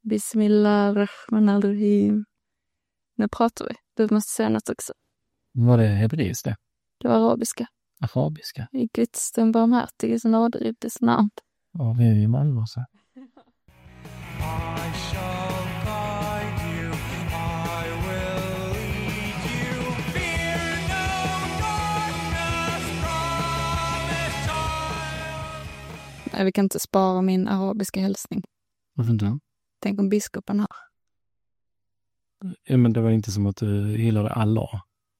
Bismillahirrahmanirrahim. Nu pratar vi. Du måste säga något också. Var det hebreiskt det? Det var arabiska. Arabiska? I Guds den barmhärtiges nåderides namn. Ja, vi är ju Malmö så. Nej, vi kan inte spara min arabiska hälsning. Varför inte? Tänk om biskopen här. Ja, men det var inte som att du gillade Allah.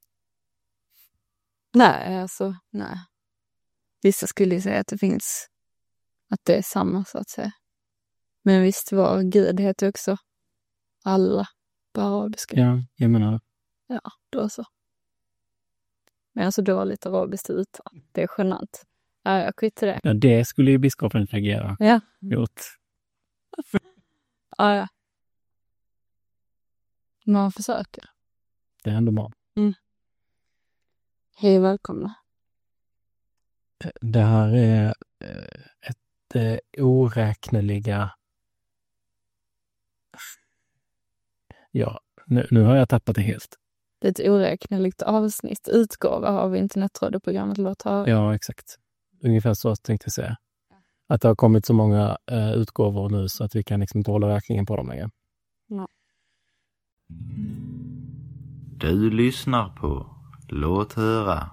Nej, alltså, nej. Vissa skulle ju säga att det finns, att det är samma så att säga. Men visst var Gud heter också alla på arabiska. Ja, jag menar det. Ja, då så. Men alltså då var lite arabiskt uttal. Det är genant. Ja, jag skiter det. Ja, det skulle ju biskopen reagera. Ja. Gjort. Ja. Man försöker. Det är ändå bra. Mm. Hej, välkomna. Det här är ett oräkneliga... Ja, nu har jag tappat det helt. Det är ett oräkneligt avsnitt, utgåva av internetradioprogrammet Låt höra. Ja, exakt. Ungefär så tänkte jag säga. Att det har kommit så många utgåvor nu så att vi kan liksom inte hålla räkningen på dem längre. Ja. Du lyssnar på Låt höra.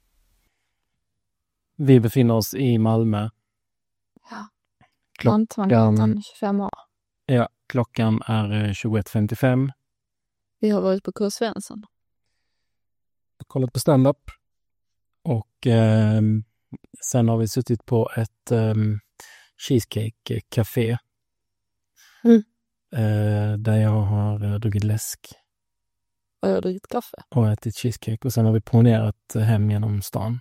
Vi befinner oss i Malmö. Ja. Klockan 25 år. Ja, klockan är 21.55. Vi har varit på K. Svensson. Kollat på stand-up. Och sen har vi suttit på ett cheesecake-café. Där jag har druckit läsk. Och jag har druckit kaffe. Och ätit cheesecake. Och sen har vi promenerat hem genom stan.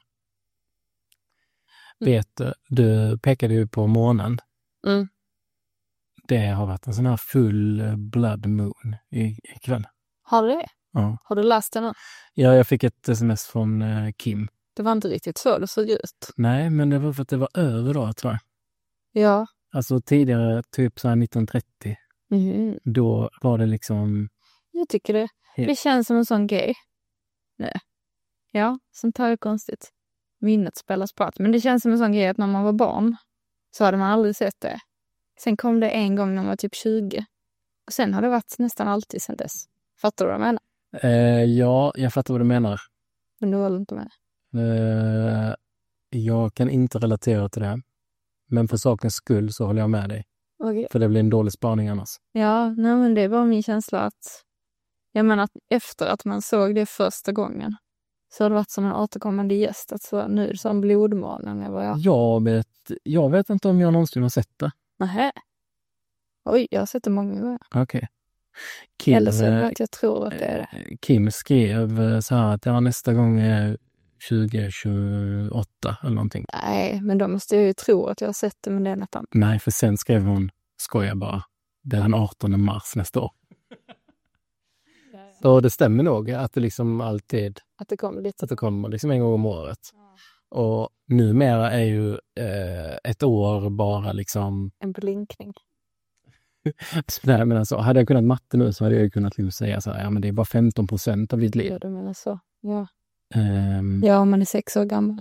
Vet du pekade ju på månen. Mm. Det har varit en sån här full blood moon ikväll. Har du det? Ja. Har du läst den? Ja, jag fick ett sms från Kim. Det var inte riktigt så det såg ut. Nej, men det var för att det var över då, tror jag. Ja. Alltså tidigare, typ så här 1930. Mm. Då var det liksom... Jag tycker det. Ja. Det känns som en sån grej. Nej. Ja, sånt här är konstigt. Minnet spelas på. Men det känns som en sån grej att när man var barn så hade man aldrig sett det. Sen kom det en gång när man var typ 20. Och sen har det varit nästan alltid sedan dess. Fattar du vad jag menar? Ja, jag fattar vad du menar. Men du håller inte med. Jag kan inte relatera till det. Men för sakens skull så håller jag med dig. Okay. För det blir en dålig spaning annars. Ja, nej, men det är bara min känsla att... Jag menar att efter att man såg det första gången så har det varit som en återkommande gäst. Alltså, nu är det som blodmånen. Jag vet inte om jag någonsin har sett det. Nähä. Oj, jag har sett det många gånger. Okej. Eller så är det att jag tror att det är det. Kim skrev så här att nästa gång är 2028 eller någonting. Nej, men då måste jag ju tro att jag har sett det, men det är något annat. Nej, för sen skrev hon, skojar bara, det är den 18 mars nästa år. Så det stämmer nog att det liksom alltid... Att det kommer lite. Att det kommer liksom en gång om året. Ja. Och numera är ju ett år bara liksom... En blinkning. Nej, men alltså, hade jag kunnat matte nu så hade jag kunnat liksom säga så här, ja men det är bara 15% av ditt liv. Ja, du menar så. Ja. Ja, om man är 6 år gammal.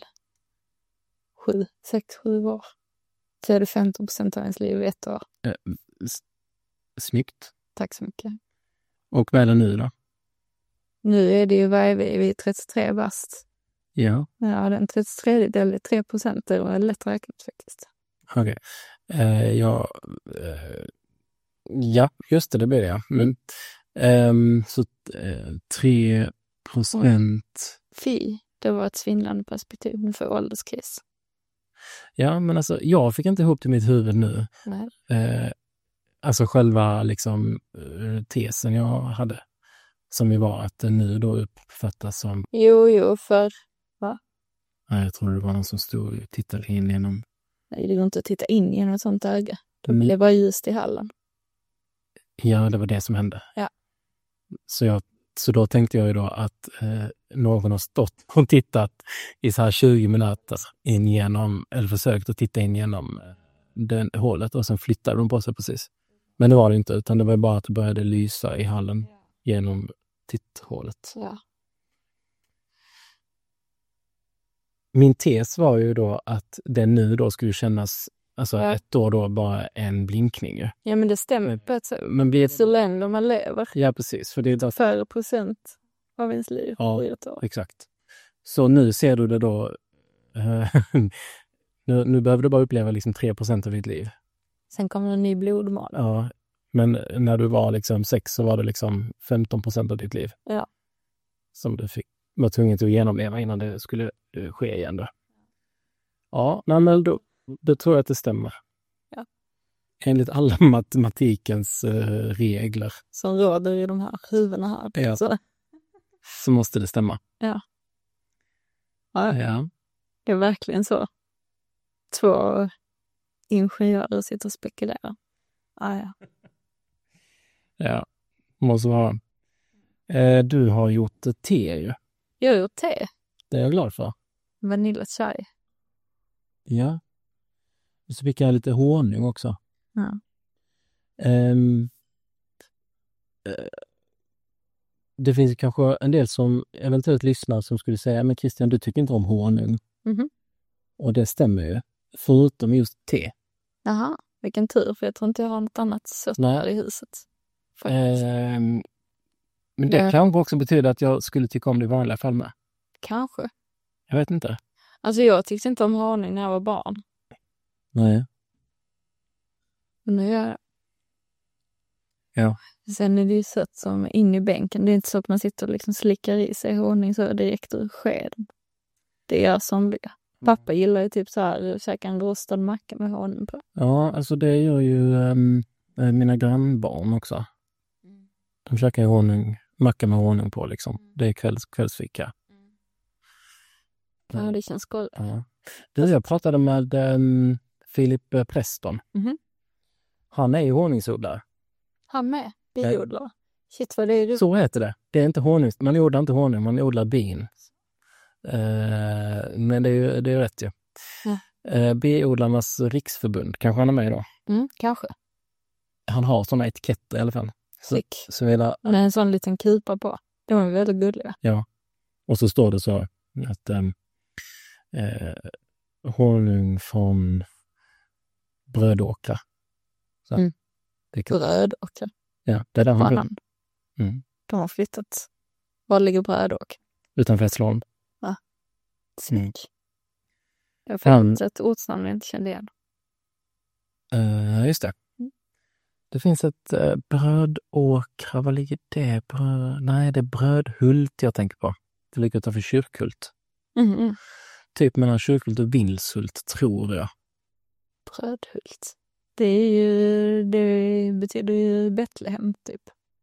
6-7 år. Så är det 15% av ens liv i ett år. Snyggt. Tack så mycket. Och vad är det nu då? Nu är det ju vi är 33 bast. Ja. Ja, den 33 eller 3%, det var lätt räknat faktiskt. Okej. Ja, just det blir det, ja. Men, så 3%... Fy, det var ett svindlande perspektiv för ålderskris. Ja, men alltså, jag fick inte ihop till mitt huvud nu. Nej. Alltså själva liksom tesen jag hade. Som ju var att det nu då uppfattas som... Jo, för... Va? Nej, jag tror det var någon som stod och tittade in genom... Nej, det går inte att titta in genom ett sånt öga. Då blir det bara ljust i hallen. Ja, det var det som hände. Ja. Så då tänkte jag ju då att någon har stått och tittat i så här 20 minuter in genom, eller försökt att titta in genom det hålet och sen flyttade de på sig precis. Men det var det inte, utan det var bara att det började lysa i hallen genom titthålet. Ja. Min tes var ju då att det nu då skulle kännas, alltså Ja. ett år då bara en blinkning. Ju. Ja, men det stämmer på ett sätt. Men vi Så länge man lever. Ja, precis. För det är då, 4% av ens liv Ja. på ett år. exakt. Så nu ser du det då, nu behöver du bara uppleva liksom 3% av ditt liv. Sen kommer en ny blodmal. Ja, men när du var liksom 6 så var det liksom 15% av ditt liv. Ja. Som du var tvungen att genomleva innan det skulle ske igen då. Ja, nej, men då tror jag att det stämmer. Ja. Enligt alla matematikens regler Som råder i de här huvudena här. Ja. Så, så måste det stämma. ja. Ja. Det är verkligen så. 2 ingenjörer sitter och spekulerar. Ja. Ja, måste vara. Du har gjort te ju. Jag har gjort te. Det är jag glad för. Vanilla chai. Ja. Så fick jag lite honung också. Ja. Det finns kanske en del som eventuellt lyssnar som skulle säga, men Christian, du tycker inte om honung. Mhm. Och det stämmer ju. Förutom just te. Jaha, vilken tur. För jag tror inte jag har något annat sött här i huset. Men det kan också betyda att jag skulle tycka om det i vanliga fall med. Kanske. Jag vet inte. Alltså jag tyckte inte om honung när jag var barn. Nej. Men nu gör jag. Ja. Sen är det ju sött som in i bänken. Det är inte så att man sitter och liksom slickar i sig honung så direkt ur skeden. Det är somliga. Pappa gillar ju typ så här att käka en rostad macka med honung på. Ja, alltså det gör ju mina grannbarn också. De käkar ju macka med honung på liksom. Det är kvällsfika. Ja, det känns gott. Ja. Jag pratade med Philip Preston. Mhm. Han är ju honungsodlare. Han med. Biodlare. Shit vad det är. Så heter det. Det är inte honung. Man odlar inte honung, man odlar bin. Men det är ju rätt ju. Ja. Biodlarnas riksförbund, kanske han är med då? Kanske. Han har sådana etiketter i alla fall. Så det är en sån liten kupa på. De är väldigt gulliga. Ja. Och så står det så att honung från Brödåkra. Så. Det är Brödåkra. Ja, det är där han bor. De har flyttat. Var ligger Brödåkra? Utanför Hässleholm. Va? Jag har faktiskt ett ortsnamn jag inte kände igen. Just det. Det finns ett Brödåkra. Vad ligger det? Nej, det är Brödhult jag tänker på. Det ligger utanför Kyrkhult. Typ mellan Kyrkhult och Vilshult, tror jag. Brödhult. Det betyder ju Betlehem, typ.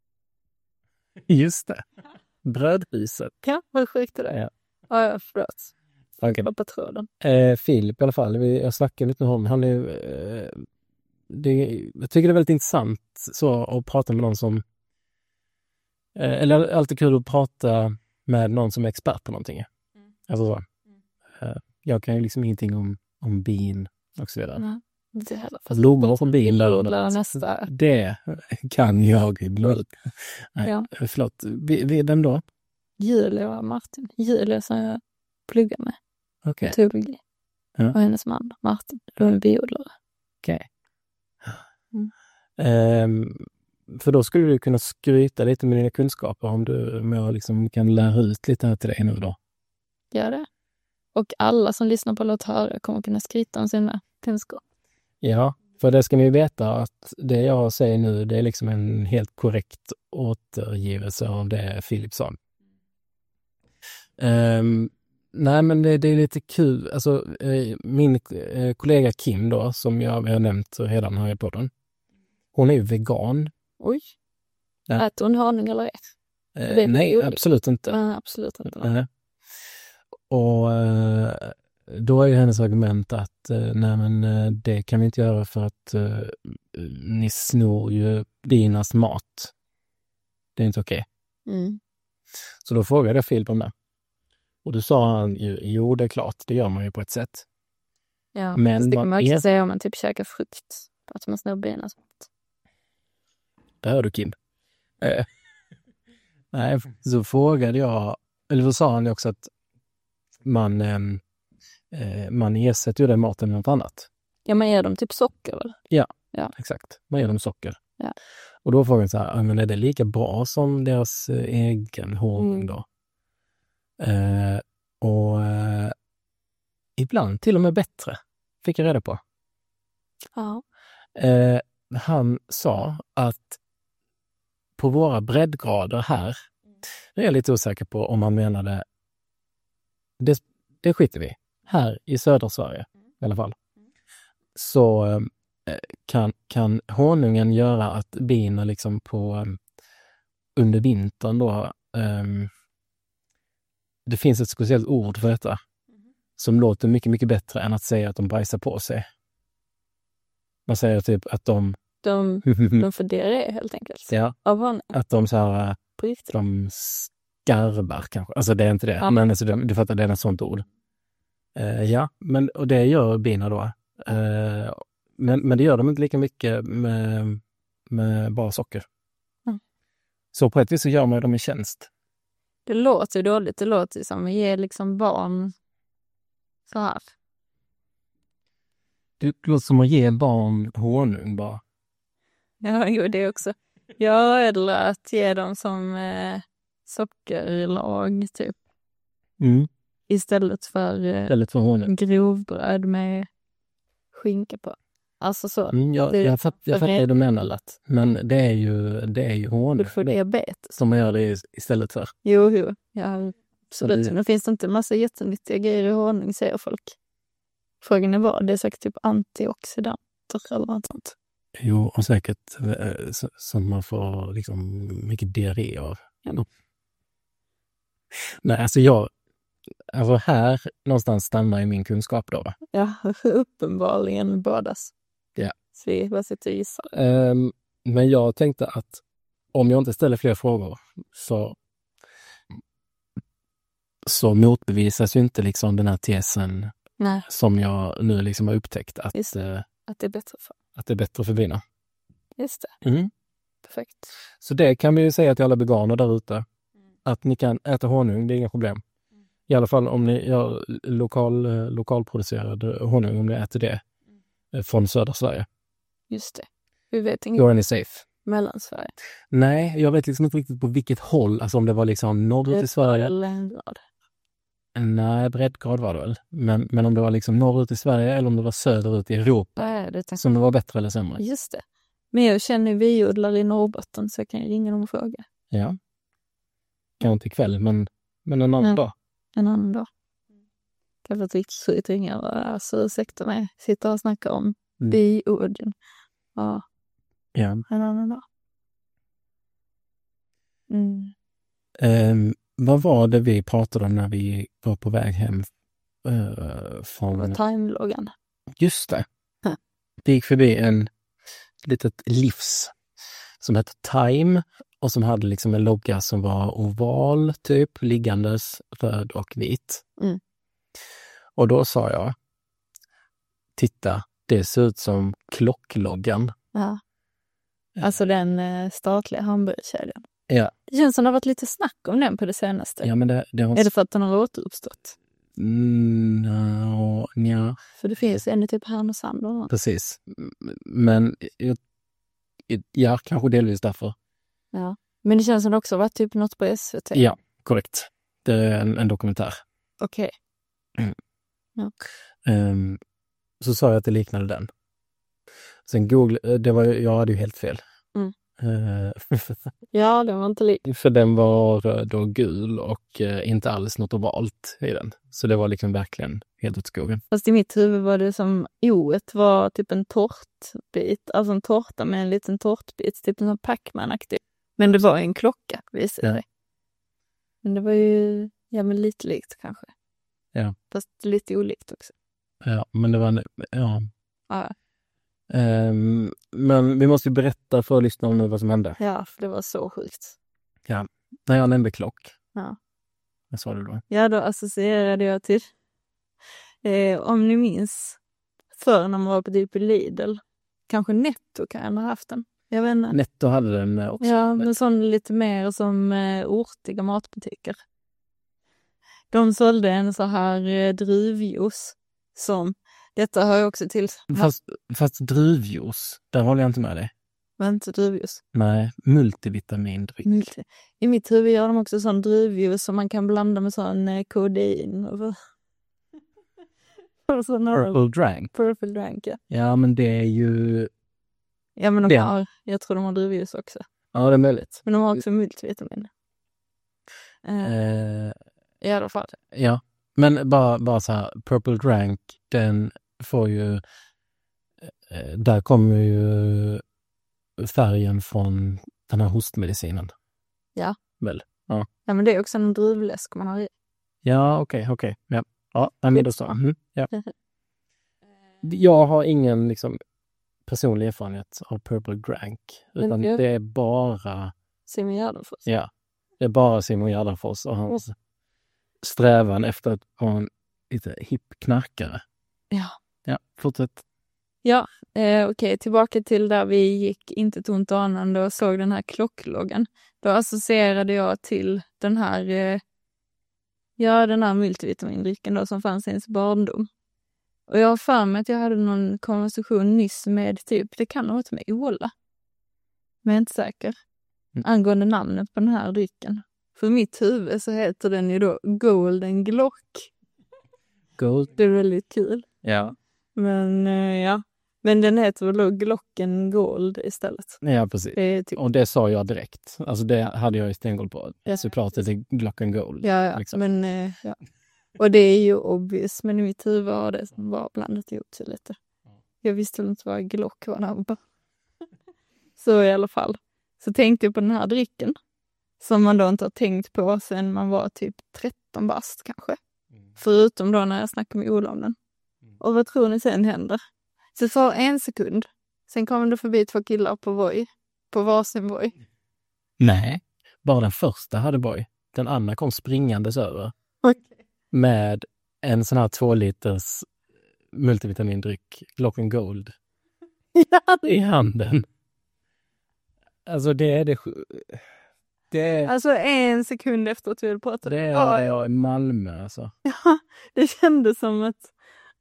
Just det. Brödhuset. Ja, vad sjukt är det? Ja, förlåt. Okay. På tråden. Filip i alla fall. Jag snackade lite med honom. Han är jag tycker det är väldigt intressant så att prata med någon som eller alltid kul att prata med någon som är expert på någonting. Alltså så. Jag kan ju liksom ingenting om bin och så vidare. Nej, inte heller. Fast blommor från bin där. Det kan jag. Nej, ja. Förlåt. Vem då? Julia och Martin. Julia som jag pluggar med. Okej. Teologi. Ja. Och hennes man Martin. De är biodlare. Okej. För då skulle du kunna skryta lite med dina kunskaper om jag liksom kan lära ut lite här till dig nu då. Gör det. Och alla som lyssnar på Låt höra kommer kunna skryta om sina kunskaper. Ja, för det ska ni veta att det jag säger nu, det är liksom en helt korrekt återgivelse av det Filip sa. Nej, men det är lite kul. Alltså, min kollega Kim då, som jag har nämnt redan här i podden, hon är ju vegan. Oj. Ja. Äter hon honung eller nej, absolut inte. Absolut inte. Och då är ju hennes argument att nej, men det kan vi inte göra för att ni snor ju dinas mat. Det är inte okej. Så då frågade jag Filip om det. Och då sa han ju, jo det är klart, det gör man ju på ett sätt. Ja, men det kan man också säga om man typ käkar frukt. Att man snor binas mat. det hör du Kim. Nej, så frågade jag, eller så sa han också att man ersätter ju den maten med något annat. Ja, man ger dem typ socker väl? Ja, Ja. exakt. Man ger dem socker. Ja. Och då frågade jag så här, men är det lika bra som deras egen honung då? Ibland till och med bättre, fick jag reda på. Ja. Han sa att på våra breddgrader här, nu är jag lite osäker på om han menade, det skiter vi. Här i södra Sverige i alla fall, så kan honungen göra att bina liksom under vintern då, det finns ett speciellt ord för detta som låter mycket, mycket bättre än att säga att de bajsar på sig. Man säger typ att de får diarré helt enkelt. Ja, Av honung. att de så här, På riktigt. de skarvar kanske. Alltså det är inte det, Ja. men alltså, du fattar, det är ett sånt ord. Ja, och det gör bina då. Men det gör de inte lika mycket med bara socker. Mm. Så på ett vis så gör man dem en tjänst. Det låter dåligt. Det låter som att ge liksom barn så här. Det låter som att ge barn honung bara. Ja, jo, det också. Ja, eller att ge dem som sockerlag typ. Istället för honung. grovbröd med skinka på. Alltså så. Jag fattar det du menar lätt. Men det är ju honung. Du får diabetes. Som man gör det istället för. Jo. Ja, absolut. Det... Men finns det inte en massa jättenyttiga grejer i honung, säger folk. Frågan är vad? Det är säkert typ antioxidanter eller något sånt. Jo, och säkert som man får liksom mycket diarré av. Ja. Nej, alltså här någonstans stannar i min kunskap då, va? Ja, uppenbarligen bådas. Ja. Så vi bara sitter och gissar. Men jag tänkte att om jag inte ställer fler frågor så motbevisas ju inte liksom den här tesen. Nej. Som jag nu liksom har upptäckt att det är bättre för. Att det är bättre för bina. Just det. Perfekt. Så det kan vi ju säga till alla veganer där ute. Att ni kan äta honung, det är inga problem. I alla fall om ni gör lokalproducerad honung, om ni äter det från södra Sverige. Just det. Vi vet inget. Då är ni safe. Mellansverige. Nej, jag vet liksom inte riktigt på vilket håll. Alltså om det var liksom norrut i Sverige. Eller en grad. Nej, breddgrad var det väl. Men om det var liksom norrut i Sverige eller om det var söderut i Europa. Som det var bättre eller sämre. Just det. Men jag känner biodlare i Norrbotten så jag kan ringa dem och fråga. Ja. Kanske inte ikväll, men en annan dag. En annan dag. Det har varit riktigt att ringa och alltså, ursäkta mig. Sitta och snacka om biodling. Ja. En annan dag. Vad var det vi pratade om när vi var på väg hem från... Time-loggan. Just det. Vi gick förbi en litet livs som hette Time och som hade liksom en logga som var oval typ, liggandes, röd och vit. Och då sa jag, titta, det ser ut som klockloggan. Ja. Alltså den statliga hamburgerkedjan. Ja. Det känns som det har varit lite snack om den på det senaste. Ja, men det har... Är det för att den har återuppstått? Nja. För det finns ännu typ Härnösand och något. Precis. Men ja, kanske delvis därför. Ja. Men det känns som det också har varit typ något på SVT. Ja, korrekt. Det är en dokumentär. Okej. Ja. Så sa jag att det liknade den. Sen jag hade ju helt fel. Ja, den var inte lik. För den var då gul och inte alls något ovalt i den. Så det var liksom verkligen helt åt skogen. Fast i mitt huvud var det som oet var typ en tårtbit. Alltså en tårta med en liten tårtbit. Typ en Pac-Man-aktig. Men det var en klocka, visade det. Men det var ju lite likt kanske. Ja. Fast lite olikt också. Ja, men det var Ja. Men vi måste ju berätta för lyssnarna nu vad som hände. Ja, för det var så sjukt. Ja, när jag nämnde klock. Ja. Vad sa du då? Ja, då associerade jag till om ni minns förr när man var på typ Lidl. Kanske Netto kan jag ha haft den. Jag vet inte. Netto hade den också. Ja, men sån lite mer som ortiga matbutiker. De sålde en så här druvjuice som, detta hör ju också till. Fast druvjuice, där håller jag inte med dig. Men inte druvjuice. Nej, multivitamindryck. I mitt huvud gör de också sån druvjuice som man kan blanda med sån kodein. Och sån Purple drank. Purple drank, ja. Ja, men det är ju... Ja, men jag tror de har druvjuice också. Ja, det är möjligt. Men de har också multivitamin. I alla fall. Ja, men bara så här, Purple drank, den får ju... Där kommer ju färgen från den här hostmedicinen. Ja. Väl? Ja. Ja, men det är också en druvläsk man har i. Ja, okej. Ja, men då så. Ja. Jag har ingen liksom personlig erfarenhet av Purple drank. Utan det är bara... Simon Gärdenfors. Ja, det är bara Simon Gärdenfors och hans strävan efter att vara en lite hipp knarkare. Ja, fortsätt. Ja, okej. Tillbaka till där vi gick inte tomt anande och såg den här klockloggan. Då associerade jag till den här multivitamindrycken då som fanns i ens barndom. Och jag har för mig att jag hade någon konversation nyss med det kan ha varit med Ola. Men jag är inte säker. Angående namnet på den här drycken. För mitt huvud så heter den ju då Golden Glock. Gold. Det är väldigt kul. Ja. Men ja. Men den heter väl då Glocken Gold istället. Ja, precis. Och det sa jag direkt. Alltså det hade jag ju stenkoll på. Ja. Såklart det är Glocken Gold. Ja, liksom. Men ja. Och det är ju obvious. Men i mitt huvud var det som var blandat ihop sig lite. Jag visste väl inte vad Glock var när på. Så i alla fall. Så tänkte jag på den här drycken. Som man då inte har tänkt på sen man var typ 13 bast kanske. Förutom då när jag snackade med Ola om den. Och vad tror ni sen händer? Så för 1 sekund. Sen kommer det förbi 2 killar på Voi. På varsin Voi. Nej, bara den första hade Voi. Den andra kom springandes över. Okay. Med en sån här 2 liters multivitamindryck, Glocken Gold. I handen. Alltså det är det. Alltså 1 sekund efter att vi hade pratat. Det är jag i Malmö alltså. Ja, det kändes som att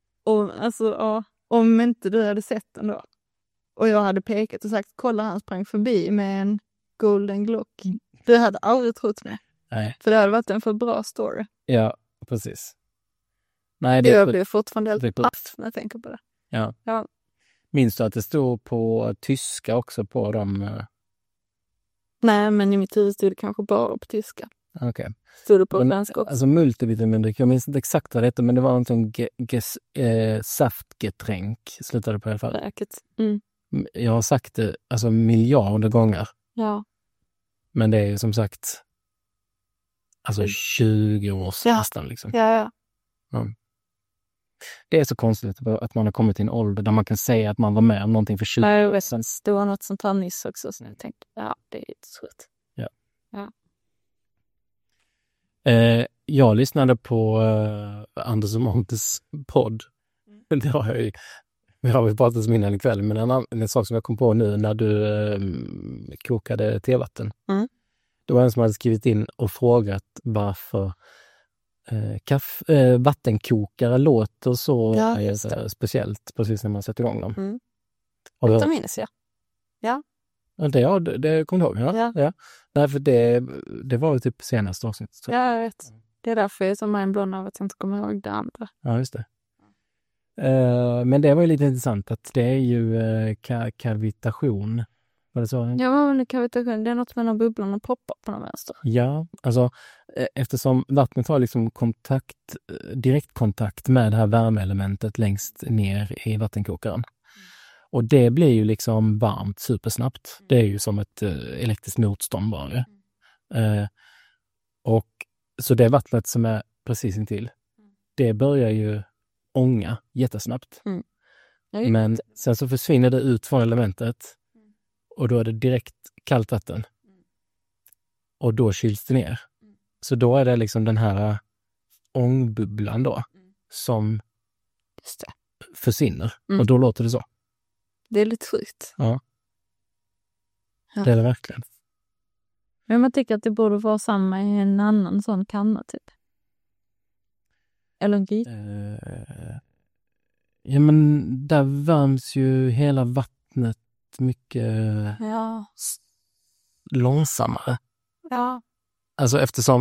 om inte du hade sett den då. Och jag hade pekat och sagt, kolla han sprang förbi med en Golden Glock. Du hade aldrig trott mig. Nej. För det hade varit en för bra story. Ja, precis. Nej, jag blir fortfarande helt paff när jag tänker på det. Ja. Minns du att det stod på tyska också på dem? Nej, men i mitt huvud stod det kanske bara på tyska. Okej. Stod det på svenska också. Alltså multivitamindryck, jag minns inte exakt vad det hette, men det var någonting saftgetränk, slutade på i alla fall. Säkert. Jag har sagt det alltså miljarder gånger. Ja. Men det är ju som sagt alltså 20 år nästan liksom. Ja. Det är så konstigt att man har kommit till en ålder där man kan säga att man var med om någonting för 20 år sedan. Det var något sånt här nyss också, så jag tänkte, det är lite sjukt. Ja. Jag lyssnade på Anders och Montes podd. Det har jag ju. Vi har pratat om innan ikväll, men en sak som jag kom på nu när du kokade tevatten. Det var en som hade skrivit in och frågat varför vattenkokare låter så speciellt precis när man sätter igång dem. Det minns jag. Ja. Det kommer du ihåg? Ja. Nej, för det var ju typ senaste avsnitt. Så. Ja, jag vet. Det är därför jag är så mindblown av att jag inte kommer ihåg det andra. Ja, just det. Men det var ju lite intressant att det är ju kavitation. Var det så? Ja, men kavitation, det är något med när bubblorna poppar på den vänster. Ja, alltså eftersom vattnet har liksom direktkontakt med det här värmeelementet längst ner i vattenkokaren. Och det blir ju liksom varmt supersnabbt. Det är ju som ett elektriskt motstånd bara. Och så det vattnet som är precis intill, det börjar ju ånga jättesnabbt. Men sen så försvinner det ut från elementet och då är det direkt kallt vatten. Och då kyls det ner. Så då är det liksom den här ångbubblan då som försvinner. Och då låter det så. Det är lite sjukt. Ja. Ja. Det är det verkligen. Men man tycker att det borde vara samma i en annan sån kanna typ. Eller en gryta. Ja, men där värms ju hela vattnet mycket Ja. långsammare. Ja. Alltså eftersom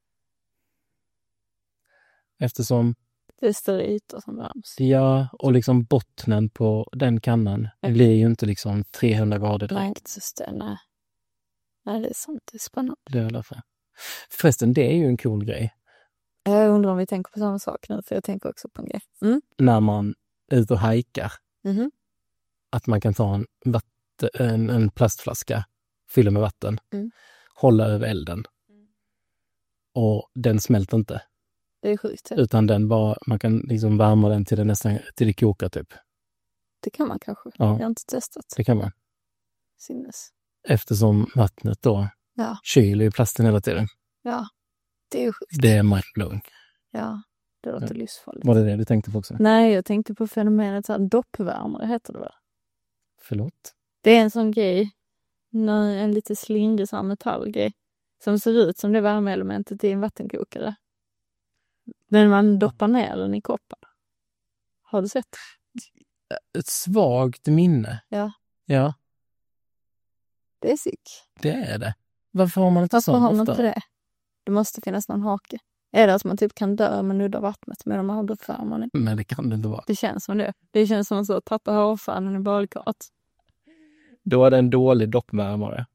Det är större ytor som värms. ja, och liksom bottnen på den kannan blir ju inte liksom 300 grader Nej, direkt. inte så större. Nej, det är sånt. Det är spännande. Det är i alla fall. Förresten, det är ju en cool grej. Jag undrar om vi tänker på samma sak nu, för jag tänker också på en grej. När man är ute och hajkar. Mhm. Att man kan ta en plastflaska, fylla med vatten, Mm. hålla över elden. Och den smälter inte. Det är sjukt. Utan den bara, man kan liksom värma den till det kokar typ. Det kan man kanske. Ja. Jag har inte testat. Det kan man. Sinnes. Eftersom vattnet då Ja. kyler i plasten hela tiden. Ja. Det är ju sjukt. Det är mindblowing. Ja. Det låter livsfarligt. Var det du tänkte på också? Nej, jag tänkte på fenomenet så här, doppvärmare heter det väl? Förlåt? Det är en sån grej. En lite slingrig sån metallgrej. Som ser ut som det värmeelementet i en vattenkokare. Men man doppar ner den i koppar. Har du sett? Ett svagt minne. Ja. Ja, Det är sick. det är det. Varför har man inte Varför sånt har man ofta? inte det? Det måste finnas någon hake. Är det att man typ kan dö med nudda vattnet medan man har doppvärmaren? Nej, det kan det inte vara. Det känns som det. Det känns som att så tappa hårfärgen i badkaret. Då är det en dålig doppvärmare.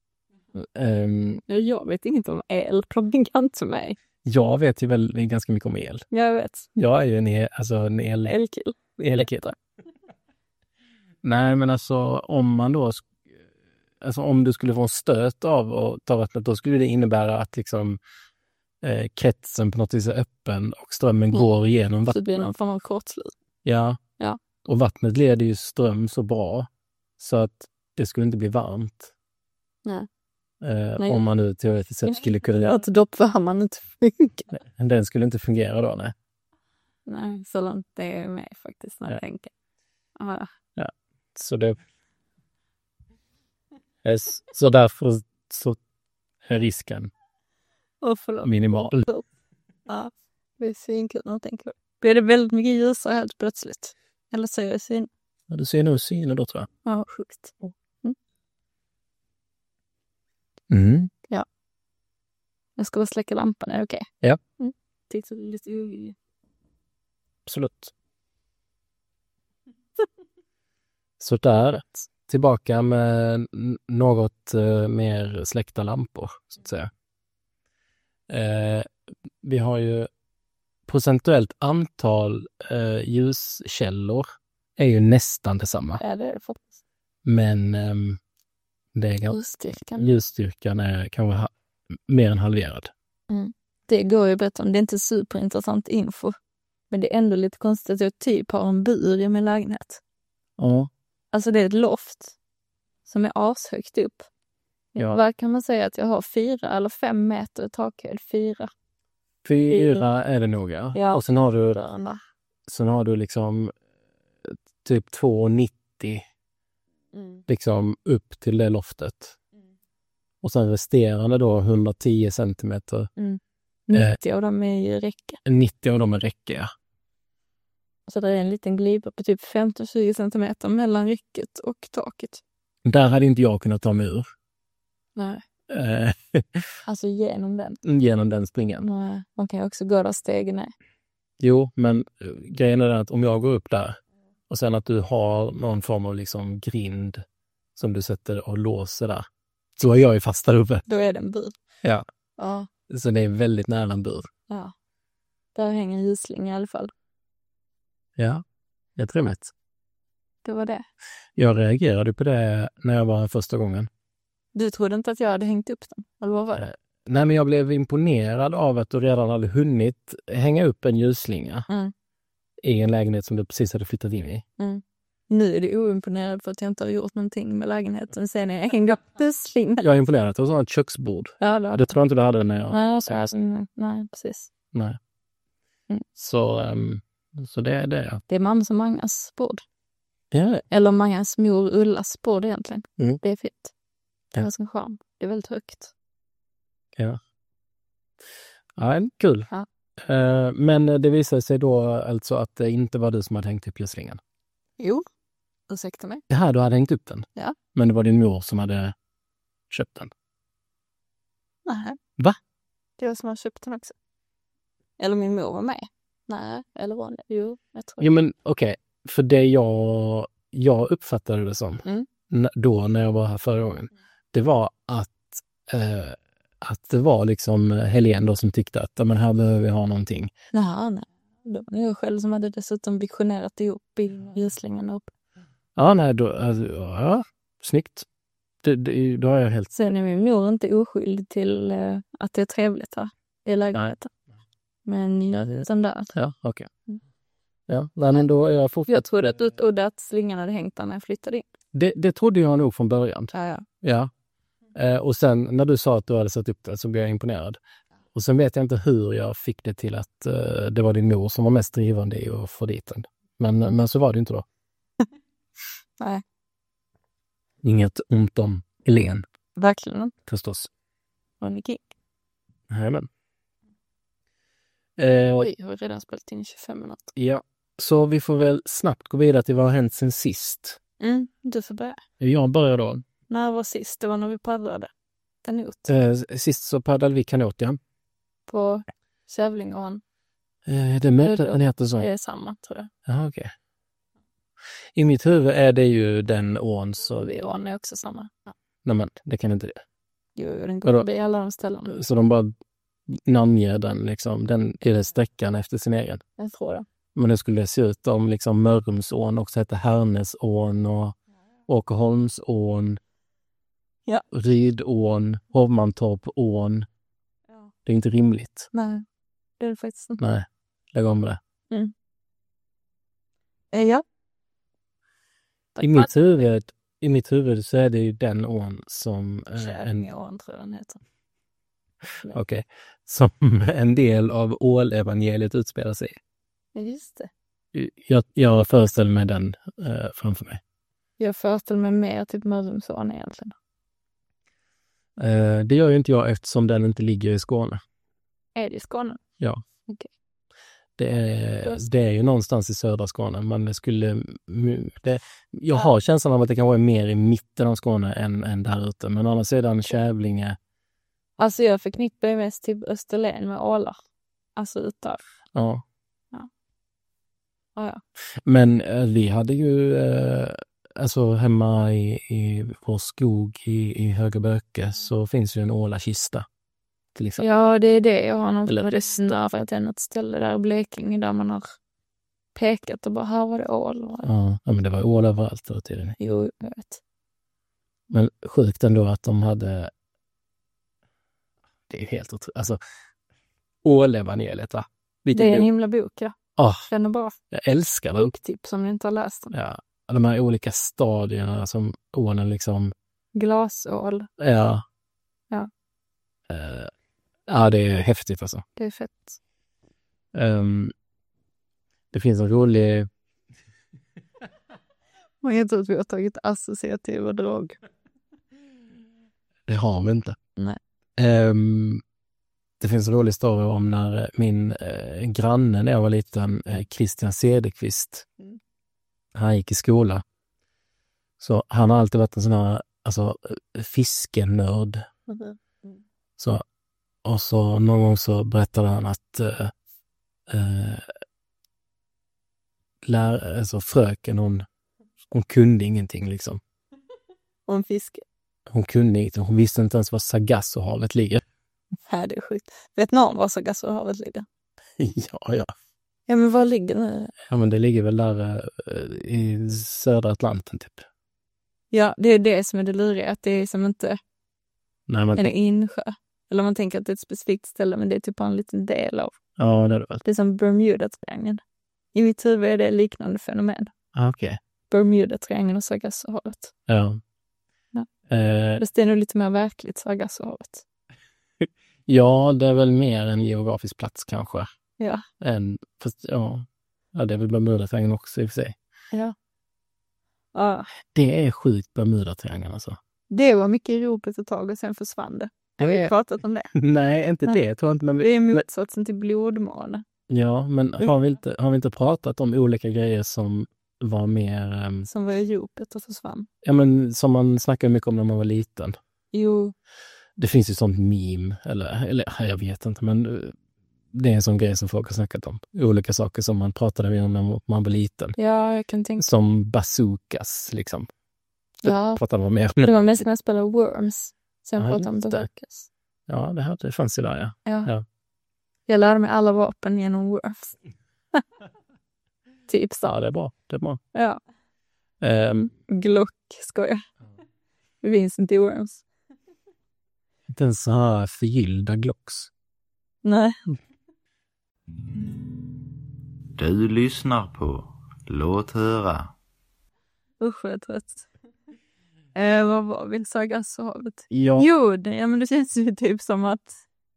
Jag vet inget om el. Kom inte mig. Jag vet ju väl ganska mycket om el. Jag vet. Jag är ju en Elkill. elkille. Nej, men alltså om du skulle få en stöt av att ta vattnet, då skulle det innebära att liksom kretsen på något vis är öppen och strömmen går igenom Så vattnet. det blir någon form av kortslut. Ja. Ja. Och vattnet leder ju ström så bra så att det skulle inte bli varmt. Nej. Nej. Om man nu teoretiskt sett skulle kunna... Att doppvärmaren inte funkar. Den skulle inte fungera då, nej. Nej, så långt det är med faktiskt när jag tänker. Ja. Så det... Så därför så är risken Förlåt. minimal. Ja, det är svinkul när jag tänker på det. Blir det väldigt mycket ljusare helt plötsligt? Eller så är jag syn? Ja, du ser nog syner då, tror jag. Ja, sjukt. Mm. Ja. Jag ska bara släcka lampan, är det okej? Ja. Titta lite Absolut. Så där. Tillbaka med något mer släckta lampor, så att säga. Vi har ju procentuellt antal ljuskällor är ju nästan detsamma. Ja, det är det faktiskt. Men det är ljusstyrkan är kanske mer än halverad. Det går ju bättre om det är inte superintressant info. Men det är ändå lite konstigt att jag typ har en bur i min lägenhet. Ja. Alltså det är ett loft som är ashögt upp. Ja. Vad kan man säga att jag har 4 eller 5 meter takhöjd? 4. 4 är det nog, ja. Ja. Och sen har du liksom typ 2,90 liksom upp till det loftet. Och sen resterande då 110 centimeter. 90 av dem är ju räcke. 90 av dem är räcke, ja. Så det är en liten glipa på typ 15-20 centimeter mellan räcket och taket. Där hade inte jag kunnat ta mig ur. Nej. Alltså genom den. Genom den springen. Nej. Man kan ju också gå där stegen ner. Jo, men grejen är att om jag går upp där och sen att du har någon form av liksom grind som du sätter och låser där, så är jag ju fast där uppe. Då är det en bur. Ja. Ja. Så det är väldigt nära en bur. Ja. Där hänger en ljusling i alla fall. Ja, jag tror det. Det var det. Jag reagerade på det när jag var här första gången. Du trodde inte att jag hade hängt upp den? Eller vad var det? Nej, men jag blev imponerad av att du redan hade hunnit hänga upp en ljusslinga i en lägenhet som du precis hade flyttat in i. Nu är du oimponerad för att jag inte har gjort någonting med lägenheten sen jag hängde upp ljusslingan. Jag är imponerad att du har ett köksbord. Ja, det tror jag inte du hade när jag... Nej, precis. Nej. Så det är det. Det är Mams och Mangas bord. Det är det. Eller Mangas mor Ullas bord egentligen. Mm. Det är fint. Det har sin charm. Det är väldigt högt. Ja. Ja, kul. Ja. Men det visade sig då alltså att det inte var du som hade hängt upp ljusslingan. Jo, ursäkta mig. Det här du hade hängt upp den? Ja. Men det var din mor som hade köpt den? Nej. Va? Det var som har köpt den också. Eller min mor var med. Nej, eller var det? Jo, jag tror. Jo, men okej. För det jag uppfattade det som då när jag var här förra gången, det var att det var liksom Helene då som tyckte att men här behöver vi ha någonting. Nej. Det var jag själv som hade dessutom visionerat ihop i ljusslingan upp. Ja, nej, då, ja, snyggt. Då har jag helt... Sen är min mor inte oskyldig till att det är trevligt här i lägenheten. Men den där. Ja, okej. Ja, men då är jag fortfarande... Jag trodde att du trodde att slingan hade hängt där när jag flyttade in. Det trodde jag nog från början. Ja. Och sen när du sa att du hade satt upp det så blev jag imponerad. Och sen vet jag inte hur jag fick det till att det var din mor som var mest drivande i att få dit den. Men så var det inte då. Nej. Inget ont om Helene. Verkligen inte. Förstås. Och Nicky. Jajamän. Vi har redan spelat in 25 minuter. Ja, så vi får väl snabbt gå vidare till vad har hänt sen sist. Du får börja. Jag börjar då. När var sist? Det var när vi paddlade kanot. Sist så paddlade vi kanot, ja. På Kävlingeån. Det mötet, den heter så. Det är samma, tror jag. Ja, okej. I mitt huvud är det ju den ån så... Ån är också samma. Ja. Nej, men det kan inte det. Jo, den går förbi alla de ställena. Så de bara namnger den liksom, den är sträckan efter sin egen. Jag tror det. Men det skulle se ut om liksom Mörrumsån också heter Härnäsån och Åkerholmsån. Ja. Rydån, Hovmantorpån. Ja. Det är inte rimligt. Nej, det är det faktiskt inte. Nej, lägg om det. Ja. I mitt huvud så är det ju den ån som Kävlingeån tror jag den heter. Okej. Som en del av ålevangeliet utspelar sig. Ja, just det. Jag föreställer mig den framför mig. Jag föreställer mig mer typ Mörrumsån egentligen. Det gör ju inte jag eftersom den inte ligger i Skåne. Är det i Skåne? Ja. Okej. Det är ju någonstans i södra Skåne. Men jag har känslan av att det kanske är mer i mitten av Skåne än där ute. Men å andra sidan Kävlinge. Alltså jag förknippar mest typ Österlen med ålar. Alltså utav. Ja. Ja. Men vi hade ju alltså hemma i vår skog i Högerböke så finns ju en ålakista till exempel. Ja, det är det. Jag har någon röster för att det är något ställe där i Blekinge där man har pekat och bara, här var det ål. Ja, men det var ål överallt då tiden. Jo, jag vet. Men sjukt ändå att de hade... Det är helt otroligt. Alltså, ålevangeliet, va? Det är en himla bok, ja. Den är bra. Jag älskar den. Boktips om ni inte har läst den. Ja, de här olika stadierna som ålen liksom... Glasål. Ja. Ja. Ja, det är häftigt alltså. Det är fett. Det finns en rolig... Jag tror att vi har tagit associativa drag. Det har vi inte. Nej. Det finns en rolig story om när min granne när jag var liten, Christian Cederqvist, han gick i skola. Så han har alltid varit en sån här fiskenörd. Så, och så någon gång så berättade han att fröken hon kunde ingenting liksom. Om fiske. Hon kunde ingenting. Hon visste inte ens var Sargassohavet ligger. Ja, det är sjukt. Vet någon var Sargassohavet ligger? Ja. Ja, men var ligger det? Ja, men det ligger väl där i södra Atlanten typ. Ja, det är det som är det luriga. Att det är som inte en insjö. Eller man tänker att det är ett specifikt ställe, men det är typ en liten del av. Ja, det är det väl. Det är som Bermuda-triangeln. I mitt huvud är det liknande fenomen. Okej. Bermuda-triangeln och Sargassohavet. Ja. Fast det är nog lite mer verkligt, Sargassohavet. Ja, det är väl mer en geografisk plats kanske. Ja. Ja, det är väl Bermuda-triangeln också i och för sig. Ja. Det är sjukt Bermuda-triangeln alltså. Det var mycket i ropet ett tag och sen försvann det. Har vi pratat om det? Nej, inte det tror jag inte. Men Det är motsatsen till blodmåne. Ja, men har vi inte pratat om olika grejer som var mer... Som var i ropet och försvann. Ja, men som man snackade mycket om när man var liten. Jo. Det finns ju sånt meme, eller jag vet inte, men det är en sån grej som folk har snackat om. Olika saker som man pratade om när man var liten. Ja, jag kan tänka. Som bazookas, liksom. Ja, Pratade man mer. det var mest när jag spelade Worms. Sen Ja, pratade om just det. bazookas. Ja, det fanns ju där, ja. Ja. Jag lärde mig alla vapen genom Worms. Typ så. Ja, det är bra. Ja. Glock, skojar. Det finns inte i Worms. Inte ens så här förgyllda Glocks. Nej. Du lyssnar på Låt höra. Usch, jag är trött. Vad var vi? Sargassohavet? Ja. Jo, men det känns ju typ som att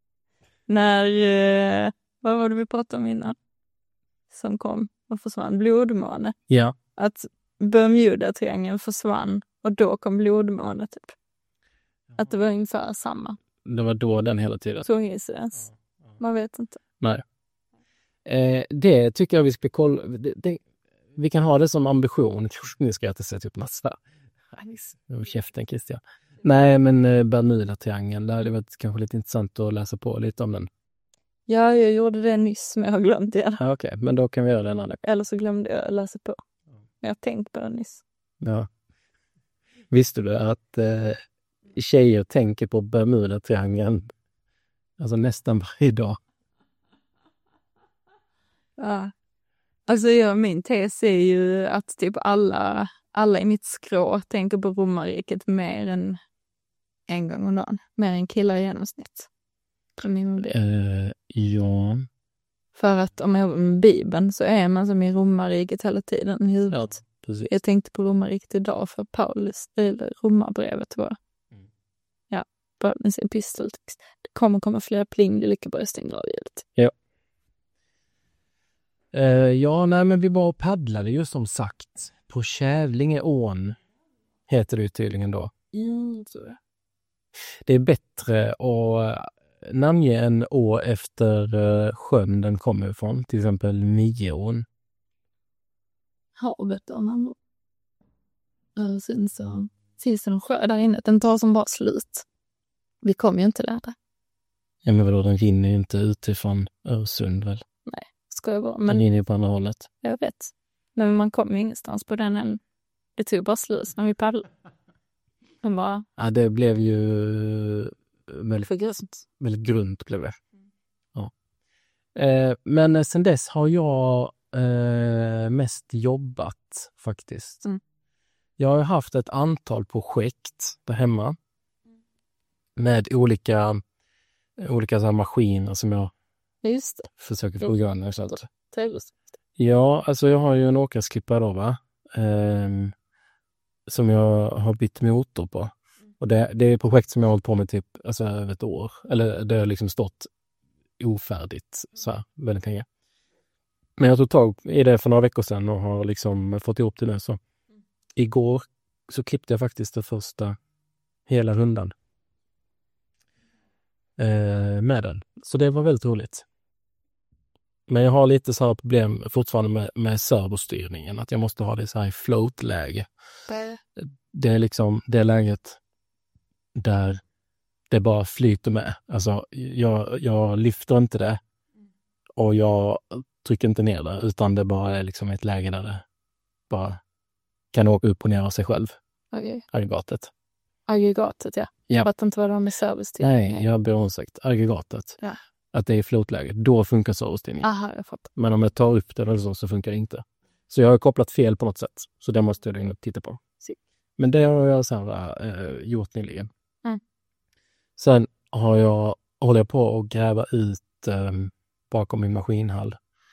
när... vad var det vi pratade om innan? Som kom och försvann. Blodmåne. Ja. Att Bermuda-triangeln försvann och då kom blodmåne typ. Att det var ungefär samma. Det var då den hela tiden. Coincidence. Man vet inte. Nej. Det tycker jag vi ska kolla. Vi kan ha det som ambition. Nu ska jag inte sätta upp massa. Käften, Christian. Nej, men Bermuda-triangeln. Det hade varit kanske lite intressant att läsa på lite om den. Ja, jag gjorde det nyss, men jag har glömt det. Ja, okej. Men då kan vi göra den andra. Eller så glömde jag läsa på. Men jag tänkte på det nyss. Ja. Visste du att tjejer tänker på Bermuda-triangeln alltså nästan varje dag? Ja. Alltså min tes är ju att typ alla i mitt skrå tänker på romarriket mer än en gång om dagen. Mer än killar i genomsnitt. Ja. För att om jag med Bibeln så är man som i romarriket hela tiden i huvudet. Ja, precis. Jag tänkte på romarriket idag för Paulus, eller romarbrevet var. Ja, Paulus epistoltext. Det kommer komma flera pling, det är lika bra jag stänger av ljudet. Ja. Men vi var och paddlade ju som sagt på Kävlingeån, heter det ju tydligen då. Så. Det är bättre att namnge en å efter sjön den kommer ifrån, till exempel Midjeån. Havet och man. Sen så finns det en sjö där inne, den tar som bara slut. Vi kommer ju inte där. Ja, men vadå, den rinner ju inte utifrån Öresund väl? Nej, ska jag vara. Men den rinner ju på andra hållet. Jag vet. Men man kommer ju ingenstans på den än. Det tog bara slut när vi paddlade. Men bara... Ja, det blev ju väldigt grunt blev det. Ja. Men sen dess har jag mest jobbat faktiskt. Jag har haft ett antal projekt där hemma med olika så här maskiner som jag försöker få igång. Ja, alltså jag har ju en åkersklippare då, va? Som jag har bytt motor på. Och det är ett projekt som jag har hållit på med typ över ett år. Eller det har liksom stått ofärdigt så här väldigt länge. Men jag tog tag i det för några veckor sedan och har liksom fått ihop det nu. Så igår så klippte jag faktiskt det första hela rundan med den. Så det var väldigt roligt. Men jag har lite så här problem fortfarande med servostyrningen. Att jag måste ha det så här i float-läge. Det är liksom det läget där det bara flyter med. Alltså jag lyfter inte det och jag trycker inte ner det, utan det bara är liksom ett läge där det bara kan åka upp och ner av sig själv. Okay. Aggregatet, ja. Jag fattar inte vad det har med servostyrning. Nej, jag ber om ursäkt. Aggregatet. Ja. Att det är i floatläge. Då funkar servostyrningen. Aha, jag fattar. Men om jag tar upp det eller så funkar det inte. Så jag har kopplat fel på något sätt. Så det måste jag in och titta på. Men det har jag så här, gjort nyligen. Sen håller jag på att gräva ut bakom min maskinhall.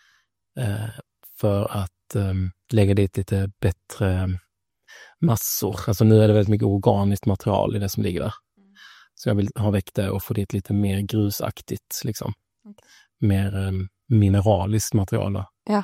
För att lägga dit lite bättre massor. Alltså nu är det väldigt mycket organiskt material i det som ligger där. Så jag vill ha väck det och få dit lite mer grusaktigt liksom. Okay. Mer mineraliskt material då. Ja.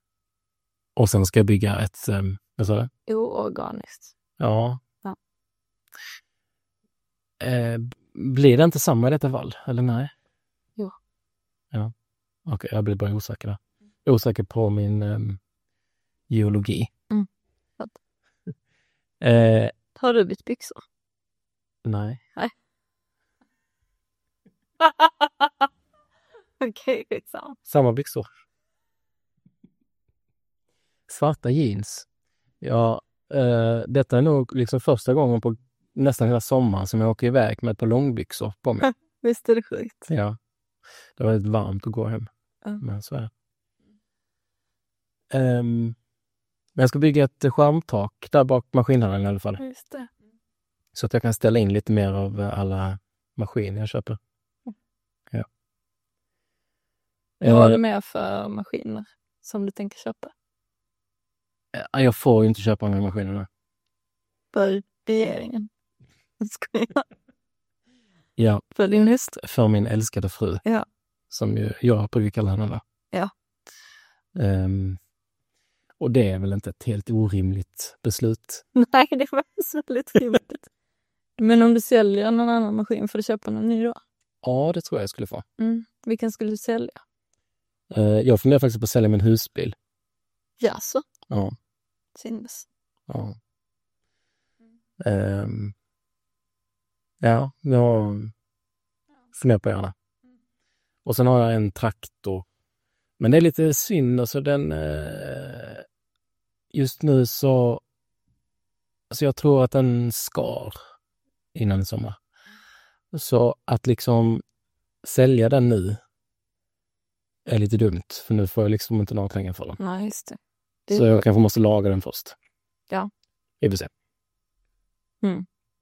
Och sen ska jag bygga ett, vad sa du? Oorganiskt. Ja. Blir det inte samma i detta fall? Eller nej? Jo. Ja. Okej, jag blir bara osäker där. Osäker på min geologi. Sant. Eh, Har du bytt byxor? nej. Okej, skitsamma. Samma byxor. Svarta jeans. Ja, detta är nog liksom första gången på nästan hela sommaren som jag åker iväg med ett par långbyxor på mig. Visst är det sjukt? Ja. Det var väldigt varmt att gå hem. Men så är det. Men jag ska bygga ett skärmtak där bak maskinhallen i alla fall. Just det. Så att jag kan ställa in lite mer av alla maskiner jag köper. Ja. Vad har du mer för maskiner som du tänker köpa? Jag får ju inte köpa de här maskinerna. För regeringen? Skojar. Ja, För din hustru? för min älskade fru. Ja. Som ju jag brukar kalla henne där. Ja. Och det är väl inte ett helt orimligt beslut. Nej, det var väldigt rimligt. Men om du säljer någon annan maskin får du köpa någon ny då? Ja, det tror jag skulle få. Vilken skulle du sälja? Jag funderar faktiskt på att sälja min husbil. Jaså? Ja. Sinnes. Ja. Ja, jag funderar på att göra det. Och sen har jag en traktor. Men det är lite synd, alltså den just nu så alltså jag tror att den skar innan sommar. Så att liksom sälja den nu är lite dumt, för nu får jag liksom inte några pengar för den. Nej, just det. Så jag kanske måste laga den först. Ja. Vi får se. Mm.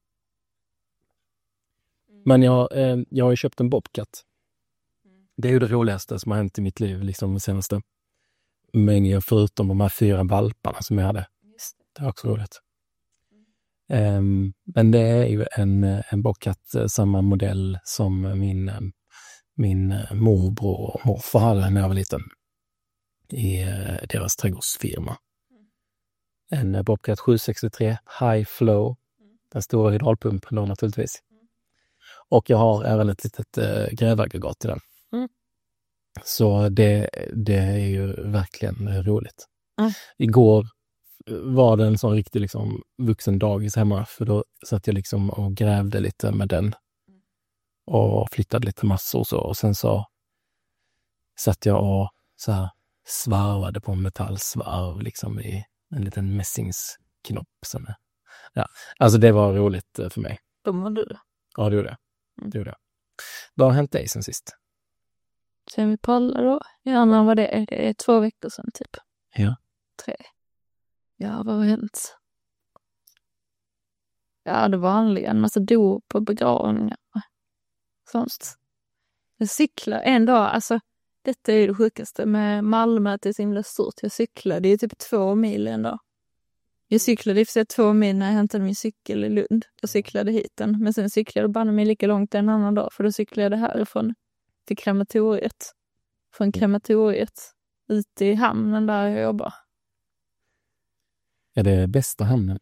Men jag har ju köpt en Bobcat. Det är ju det roligaste som har hänt i mitt liv, liksom det senaste. Men förutom de här 4 valparna som jag hade. Just det. Det är också roligt. Men det är ju en Bobcat, samma modell som min morbror och morfar hade när jag var liten. I deras trädgårdsfirma. En Bobcat 763 High Flow. Den stora hydraulpumpen då naturligtvis. Och jag har även ett litet grävaggregat i den. Så det är ju verkligen roligt. Igår var det en sån riktig liksom vuxen dagis hemma, för då satt jag liksom och grävde lite med den och flyttade lite massor och så, och sen så satt jag och så här svarvade på en metallsvarv liksom i en liten mässingsknopp som ja, alltså det var roligt för mig. De var du. Ja, det gjorde jag. Det gjorde jag. Vad har hänt dig sen sist? Sen vi poddade då. Ja, när var det? Det är 2 veckor sedan typ. Ja. 3. Ja, vad har hänt? Ja, det vanliga. En massa dop på begravningar. Sånt. Jag cyklar en dag. Alltså, detta är ju det sjukaste med Malmö, att det är så himla stort. Jag cyklade, det är typ 2 mil en dag. Jag cyklade i och för sig 2 mil när jag hämtade min cykel i Lund. Jag cyklade hit den. Men sen cyklade jag bara mig lika långt en annan dag. För då cyklade jag härifrån till krematoriet. Från krematoriet ute i hamnen där jag jobbar. Är det bästa hamnen?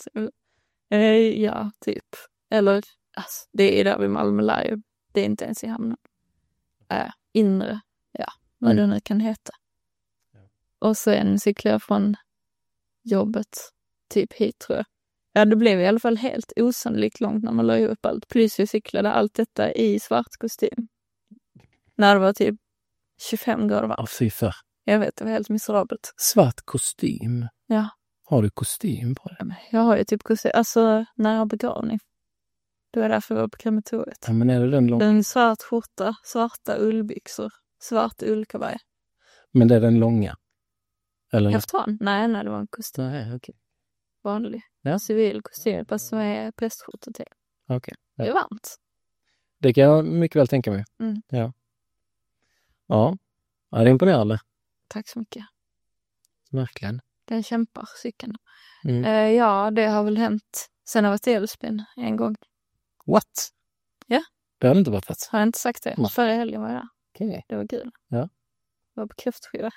Ja, typ. Eller, alltså, det är där vid Malmö Live. Det är inte ens i hamnen. Inre, ja, vad det nu kan heta. Och sen cyklade jag från jobbet typ hit, tror jag. Ja, det blev i alla fall helt osannolikt långt när man la upp allt. Plus jag cyklade allt detta i svart kostym. När det var typ 25 grader varmt. Fy för. Jag vet, det var helt miserabelt. Svart kostym? Ja. Har du kostym på dig? Jag har ju typ kostym. Alltså, när jag har begravning. Det var därför jag var på krematoriet. Ja, men är det den långa? Den svart skjorta, svarta ullbyxor, svart ullkavaj. Men det är den långa? Eller? Kaftan? Nej, det var en kostym. Nej, okej. Vanlig. Ja. Civil kostym, fast som är prästskjorta till. Okej. Ja. Det är varmt. Det kan jag mycket väl tänka mig. Ja. Ja, det är imponerande. Tack så mycket. Verkligen. Den kämpar, cykeln. Ja, det har väl hänt. Sen har jag varit i Älvsbyn en gång. What? Ja. Det har inte varit rätt. Har jag inte sagt det? Nej. Förra helgen var jag där. Okej. Det var kul. Ja. Jag var på kräftskiva.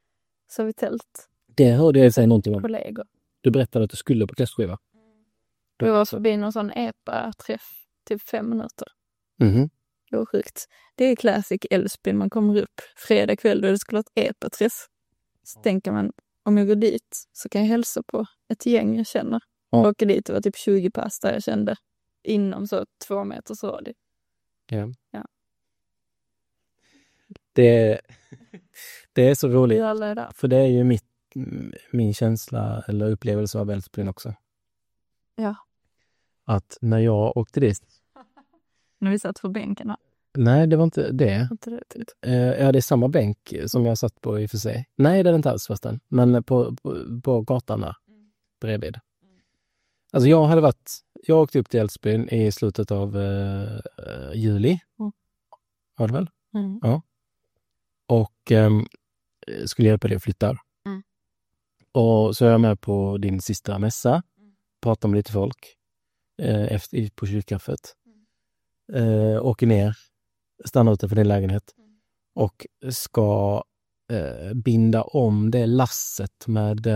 Så vi tält. Det hörde jag säga någonting om. Kollegor. Du berättade att du skulle på kräftskiva. Vi var förbi någon sån EPA-träff, typ 5 minuter. Mhm. Det var sjukt. Det är classic Älvsbyn, man kommer upp fredag kväll då det skulle vara ett EPA-träff. Så tänker man, om jag går dit så kan jag hälsa på ett gäng jag känner. Jag åker dit, det var typ 20 pass där jag kände inom så 2 meters radie. Ja. Ja. Det är så roligt. Vi alla är där. För det är ju min känsla eller upplevelse av Älvsbyn också. Ja. Att när jag åkte dit. När vi satt på bänkarna. Nej, det var inte det. Inte det typ. Ja, det är samma bänk som jag satt på i och för sig. Nej, det är det inte alls förresten. Men på gatan där. Bredvid. Alltså jag åkte upp till Älvsbyn i slutet av juli. Var det väl? Mm. Ja. Och skulle hjälpa dig att flytta. Och så är jag med på din sista mässa. Pratar med lite folk. På kyrkkaffet. Åker ner. Stannar ute för din lägenhet. Och ska binda om det lasset med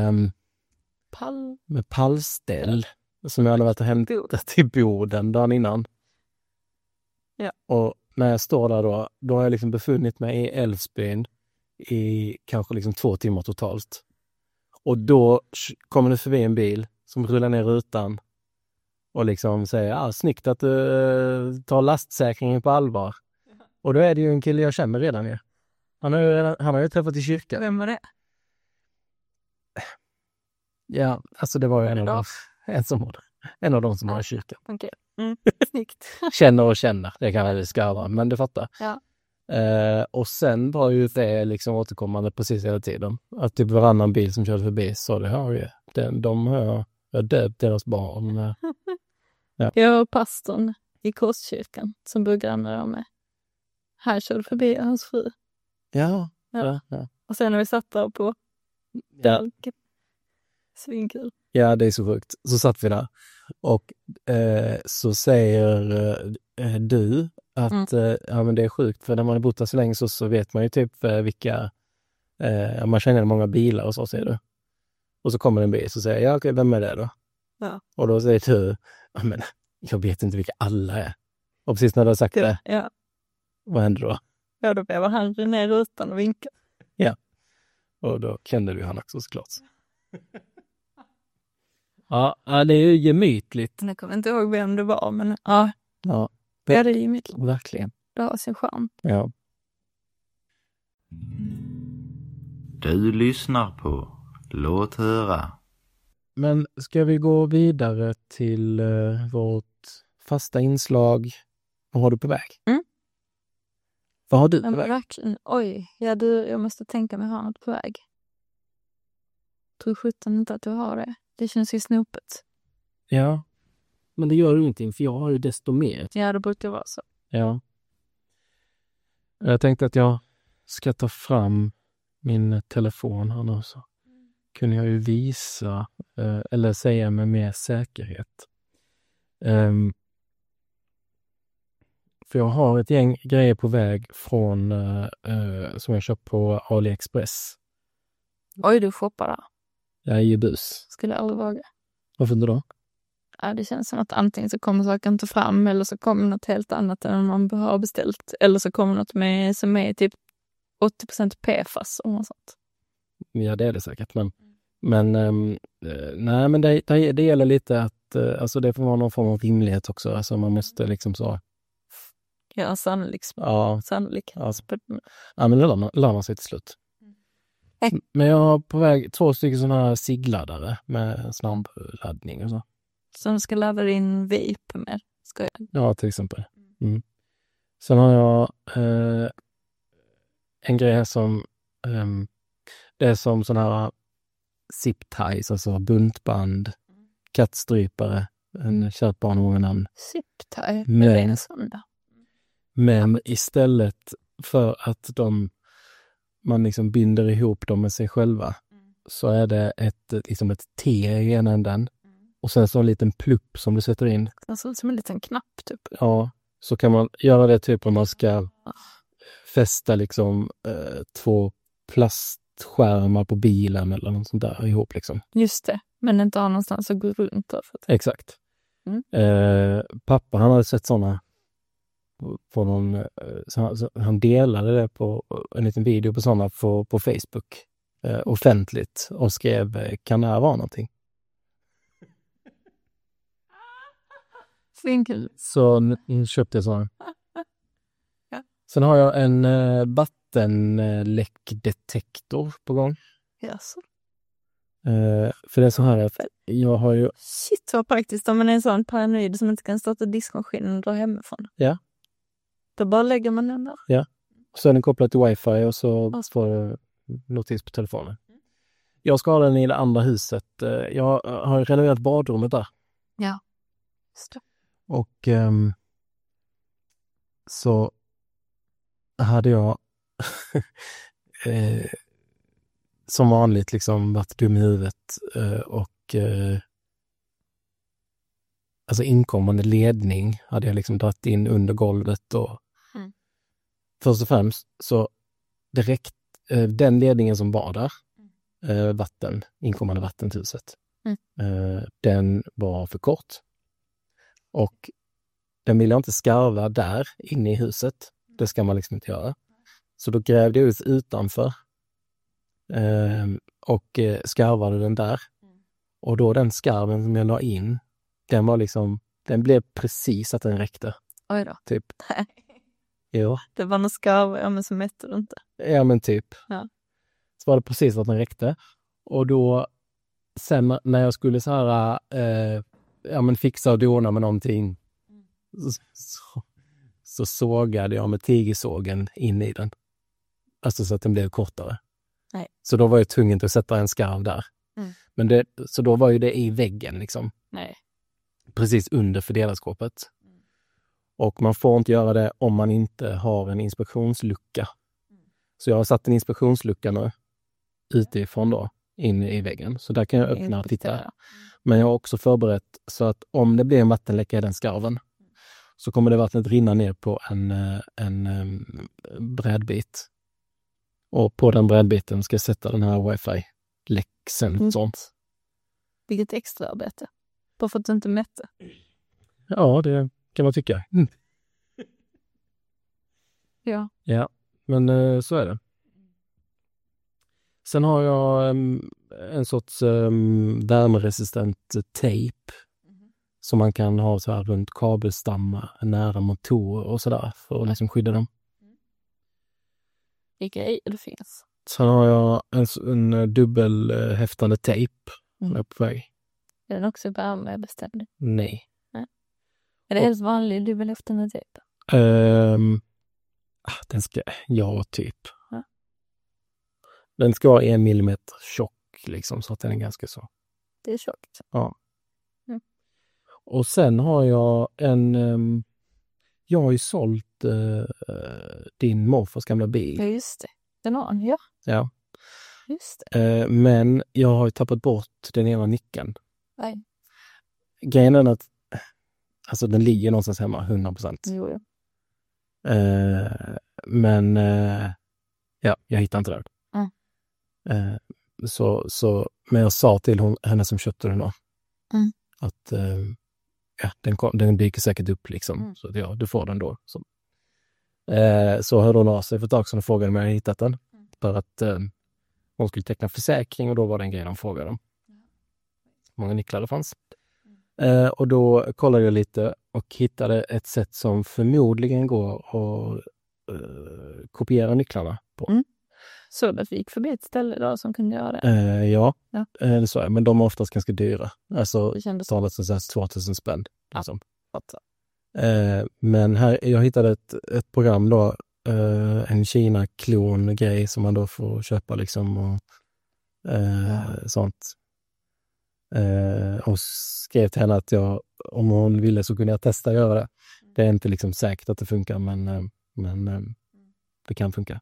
pallställ. Som jag hade varit och hämtat i Boden dagen innan. Ja. Och när jag står där då har jag liksom befunnit mig i Älvsbyn i kanske liksom 2 timmar totalt. Och då kommer det förbi en bil som rullar ner rutan och liksom säger, snyggt att du tar lastsäkringen på allvar. Och då är det ju en kille jag känner redan ju. Han har ju träffat i kyrkan. Vem var det? Ja, alltså det var ju en av dem som var i kyrkan. Okej. Snyggt. Känner, det kan jag väl skarva, men du fattar. Ja. Och sen var ju det liksom återkommande precis hela tiden. Att typ varannan bil som körde förbi så det har ju, de har jag döpt deras barn. Ja. Jag och pastorn i Korskyrkan som bor grannar med. Här körde förbi hans fru. Ja. Och sen när vi satt där på bjälken. Svinkul. Ja, det är så sjukt. Så satt vi där. Och så säger du att ja, men det är sjukt. För när man har bott där så länge så vet man ju typ vilka... man känner många bilar och så, säger du. Och så kommer en bil så säger jag, okej, vem är det då? Ja. Och då säger du, ja, men jag vet inte vilka alla är. Och precis när du har sagt det, Ja. vad händer då? Ja, då blev han ner rutan och vinkade. Ja. Och då kände du han också såklart. Ja, det är ju gemytligt. Jag kommer inte ihåg vem det var, men ja. Ja, Det är gemytligt. verkligen. Det har sin charm. Ja. Du lyssnar på Låt höra. Men ska vi gå vidare till vårt fasta inslag? Vad har du på väg? Vad har du på väg? Verkligen. Oj, jag måste tänka mig ha något på väg. Tror 17 inte att du har det. Det känns ju snopet. Ja, men det gör ju ingenting för jag har ju desto mer. Ja, det brukar vara så. Ja. Jag tänkte att jag ska ta fram min telefon här nu, så kunde jag ju visa eller säga med mer säkerhet. För jag har ett gäng grejer på väg från som jag köpt på AliExpress. Oj, du shoppar där. Jag är ju bus. Skulle jag aldrig våga. Varför inte då? Ja, det känns som att antingen så kommer saker inte fram eller så kommer något helt annat än man har beställt. Eller så kommer något som är typ 80% PFAS och något sånt. Ja, det är det säkert. Men nej, men det gäller lite att alltså det får vara någon form av rimlighet också. Alltså man måste liksom så... Ja, sannolikt. Ja. Sannolikt. Ja, men det lönar sig till slut. Men jag har på väg 2 stycken sådana här sigladdare med snabbladdning och så. Som ska ladda din vape med. Ska jag? Ja, till exempel. Sen har jag en grej här som det är som sådana här zip ties, alltså buntband, kattstrypare, en kärt barn och många namn. Zip tie? Det är en sån där. Men istället för att man liksom binder ihop dem med sig själva så är det ett T i ena änden och sen så en liten plupp som du sätter in. Det ser ut som en liten knapp typ. Ja, så kan man göra det typ om man ska fästa liksom 2 plastskärmar på bilen eller något sånt där ihop liksom. Just det, men inte ha någonstans att gå runt. Exakt. Pappa, han hade sett sådana på någon, så han delade det på en liten video på sådana på Facebook offentligt och skrev, kan det här vara någonting? Svinkul. Så nu köpte jag sådana. Ja. Sen har jag en vattenläckdetektor på gång. Yes. För det är så här att jag har ju... Shit vad praktiskt om man är en sån paranoid som inte kan starta diskmaskinen och dra hemifrån. Ja. Då bara lägger man den där. Ja. Så är den kopplad till wifi och så får du notis på telefonen. Jag ska ha den i det andra huset. Jag har renoverat badrummet där. Ja. Just det. Och så hade jag som vanligt liksom varit dum i huvudet och alltså inkommande ledning hade jag liksom dratt in under golvet och först och främst så direkt den ledningen som var där inkommande vatten till huset den var för kort och den ville jag inte skarva där inne i huset. Det ska man liksom inte göra. Så då grävde jag ut utanför och skarvade den där. Och då den skarven som jag la in, den var liksom, den blev precis att den räckte. Oj då. Typ. Nej. Jo. Det var någon skarv, ja men så mätte du inte. Ja men typ. Ja. Så var det precis att den räckte. Och då sen när jag skulle så här fixa och dona med någonting så sågade jag med tigersågen in i den. Alltså så att den blev kortare. Nej. Så då var jag tvungen att sätta en skarv där. Men så då var ju det i väggen liksom. Nej. Precis under fördelarskåpet. Och man får inte göra det om man inte har en inspektionslucka. Så jag har satt en inspektionslucka nu utifrån då in i väggen. Så där kan jag öppna och titta. Men jag har också förberett så att om det blir en vattenläcka i den skarven så kommer det vattnet rinna ner på en brädbit. Och på den brädbiten ska jag sätta den här wifi-läcksensorn. Vilket extra arbete. Bara för att du inte mätte. Ja, det kan man tycka. Ja. Ja, men så är det. Sen har jag en sorts värmeresistent tejp som man kan ha så här runt kabelstammar nära motorer och sådär för att liksom skydda dem. Vilka grejer det finns. Sen har jag en dubbelhäftande tejp på väg. Är den också värmebeständig? Nej. Är det helt vanlig dubbelhäftande tejp? Den ska, ja typ. Ja. Den ska vara 1 millimeter tjock liksom så att den är ganska så. Det är tjockt. Ja. Och sen har jag jag har ju sålt din morfars gamla bil. Ja, just det. Den har han, ja. Ja. Just det. Men jag har ju tappat bort den ena nyckeln. Nej. Grejen är att alltså den ligger någonstans hemma, 100%. Jo, ja. Men ja, jag hittar inte den. Men jag sa till henne som köpte den då att den dyker säkert upp liksom. Så att ja, du får den då. Så hörde hon av sig för ett tag sedan och frågade om jag hade hittat den. För att hon skulle teckna försäkring och då var det en grej de frågade om. Hur många nycklar det fanns. Och då kollade jag lite och hittade ett sätt som förmodligen går att kopiera nycklarna på. Så att vi gick förbi ett ställe idag som kunde göra det. Ja. Det sa jag. Men de är oftast ganska dyra. Alltså talat så här 2000 spänn. Liksom. Men här, jag hittade ett program då. En Kina-klon-grej som man då får köpa liksom. Och sånt. Och skrev till henne att om hon ville så kunde jag testa att göra det. Det är inte liksom säkert att det funkar men det kan funka.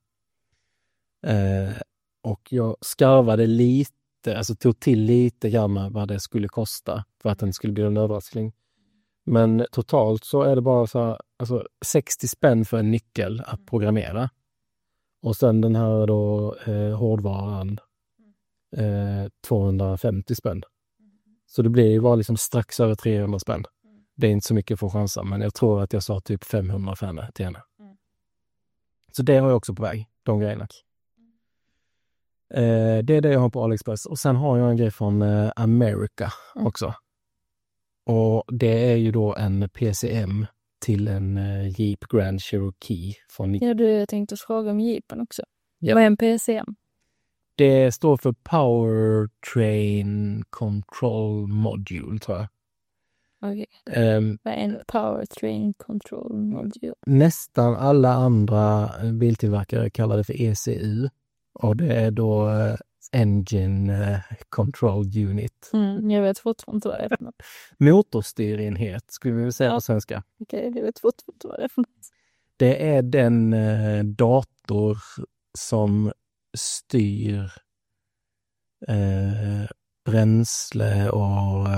Och jag skarvade lite, alltså tog till lite grann vad det skulle kosta för att den skulle bli en överraskning. Men totalt så är det bara så här, alltså 60 spänn för en nyckel att programmera. Och sen den här då hårdvaran 250 spänn. Så det blir ju bara liksom strax över 300 spänn. Det är inte så mycket för chansa, men jag tror att jag sa typ 500 för henne till henne. Så det har jag också på väg, de grejerna. Det är det jag har på AliExpress. Och sen har jag en grej från America också. Och det är ju då en PCM till en Jeep Grand Cherokee. Ja, jag tänkte fråga om Jeepen också. Ja. Vad är en PCM? Det står för Powertrain Control Module, tror jag. Okej. Vad är en Powertrain Control Module? Nästan alla andra biltillverkare kallar det för ECU. Och det är då Engine Control Unit. Jag vet fortfarande vad det är för något. Motorstyrenhet skulle vi säga på svenska. Okej, jag vet fortfarande vad det är för något. Det är den dator som styr bränsle och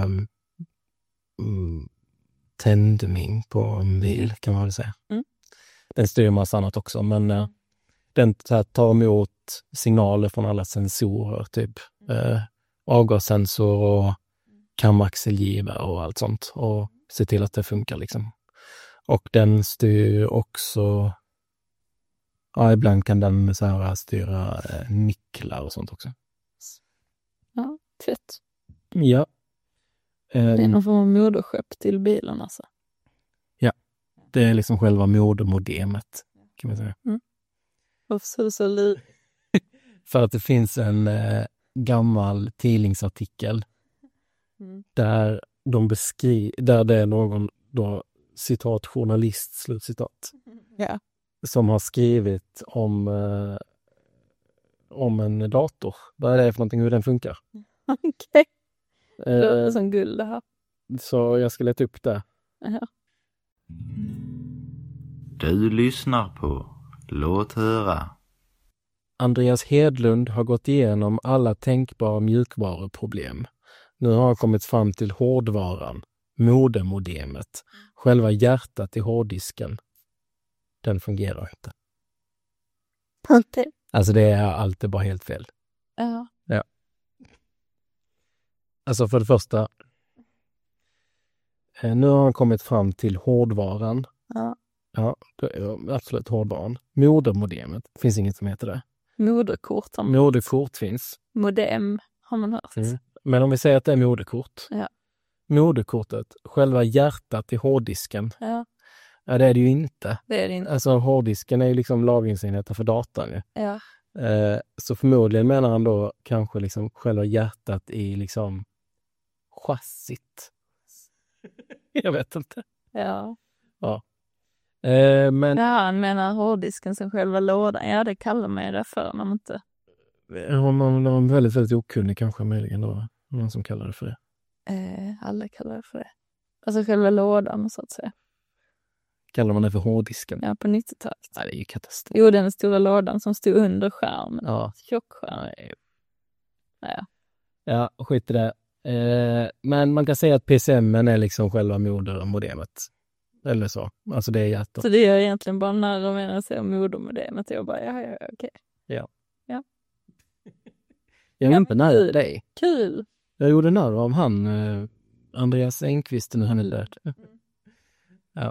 tändning på en bil, kan man väl säga. Den styr massa annat också, men den tar emot signaler från alla sensorer, typ avgassensor och kamaxelgivare och allt sånt, och se till att det funkar liksom. Och den styr också, ibland kan den så här styra nycklar och sånt också. Ja, fett. Ja. Det är någon form av moderskepp till bilen alltså. Ja, det är liksom själva modermodemet, kan man säga. Varför så För att det finns en gammal tidningsartikel där de där det är någon då, citat, journalist, slutcitat, som har skrivit om en dator. Vad är det för någonting, hur den funkar? Okej. Det är som guld det här. Så jag ska leta upp det. Ja. Du lyssnar på Låt höra. Andreas Hedlund har gått igenom alla tänkbara mjukvaruproblem. Nu har han kommit fram till hårdvaran, modermodemet, själva hjärtat i hårddisken. Den fungerar inte. Alltså det är alltid bara helt fel. Ja. Alltså för det första, nu har han kommit fram till hårdvaran. Ja, det är absolut hårdvaran. Modermodemet, finns inget som heter det. Moderkort finns. Modem har man hört. Men om vi säger att det är moderkort. Ja. Moderkortet, själva hjärtat i hårddisken. Ja. Ja, det är det ju inte. Det är det inte. Alltså hårddisken är ju liksom lagringsenheten för datan. Ja. Så förmodligen menar han då kanske liksom själva hjärtat i liksom chassit. Jag vet inte. Ja. Men han menar hårddisken som själva lådan. Ja, det kallar man ju det för när man inte... man är väldigt, väldigt okunnig kanske möjligen då. Någon som kallar det för det. Alla kallar det för det. Alltså själva lådan så att säga. Kallar man det för hårddisken? Ja, på 90-talet. Nej, det är ju katastrof. Jo, den stora lådan som stod under skärmen. Ja. Tjockskärm. Ja, skit i det. Men man kan säga att PCM är liksom själva modermodemet. Eller så. Alltså det är hjärtat. Så det är egentligen bara när de menar sig om modermodemet. Jag bara, okej. Ja. Jag är inte nära dig. Kul. Jag gjorde nära av han, Andreas Engqvist, nu han är död. Ja.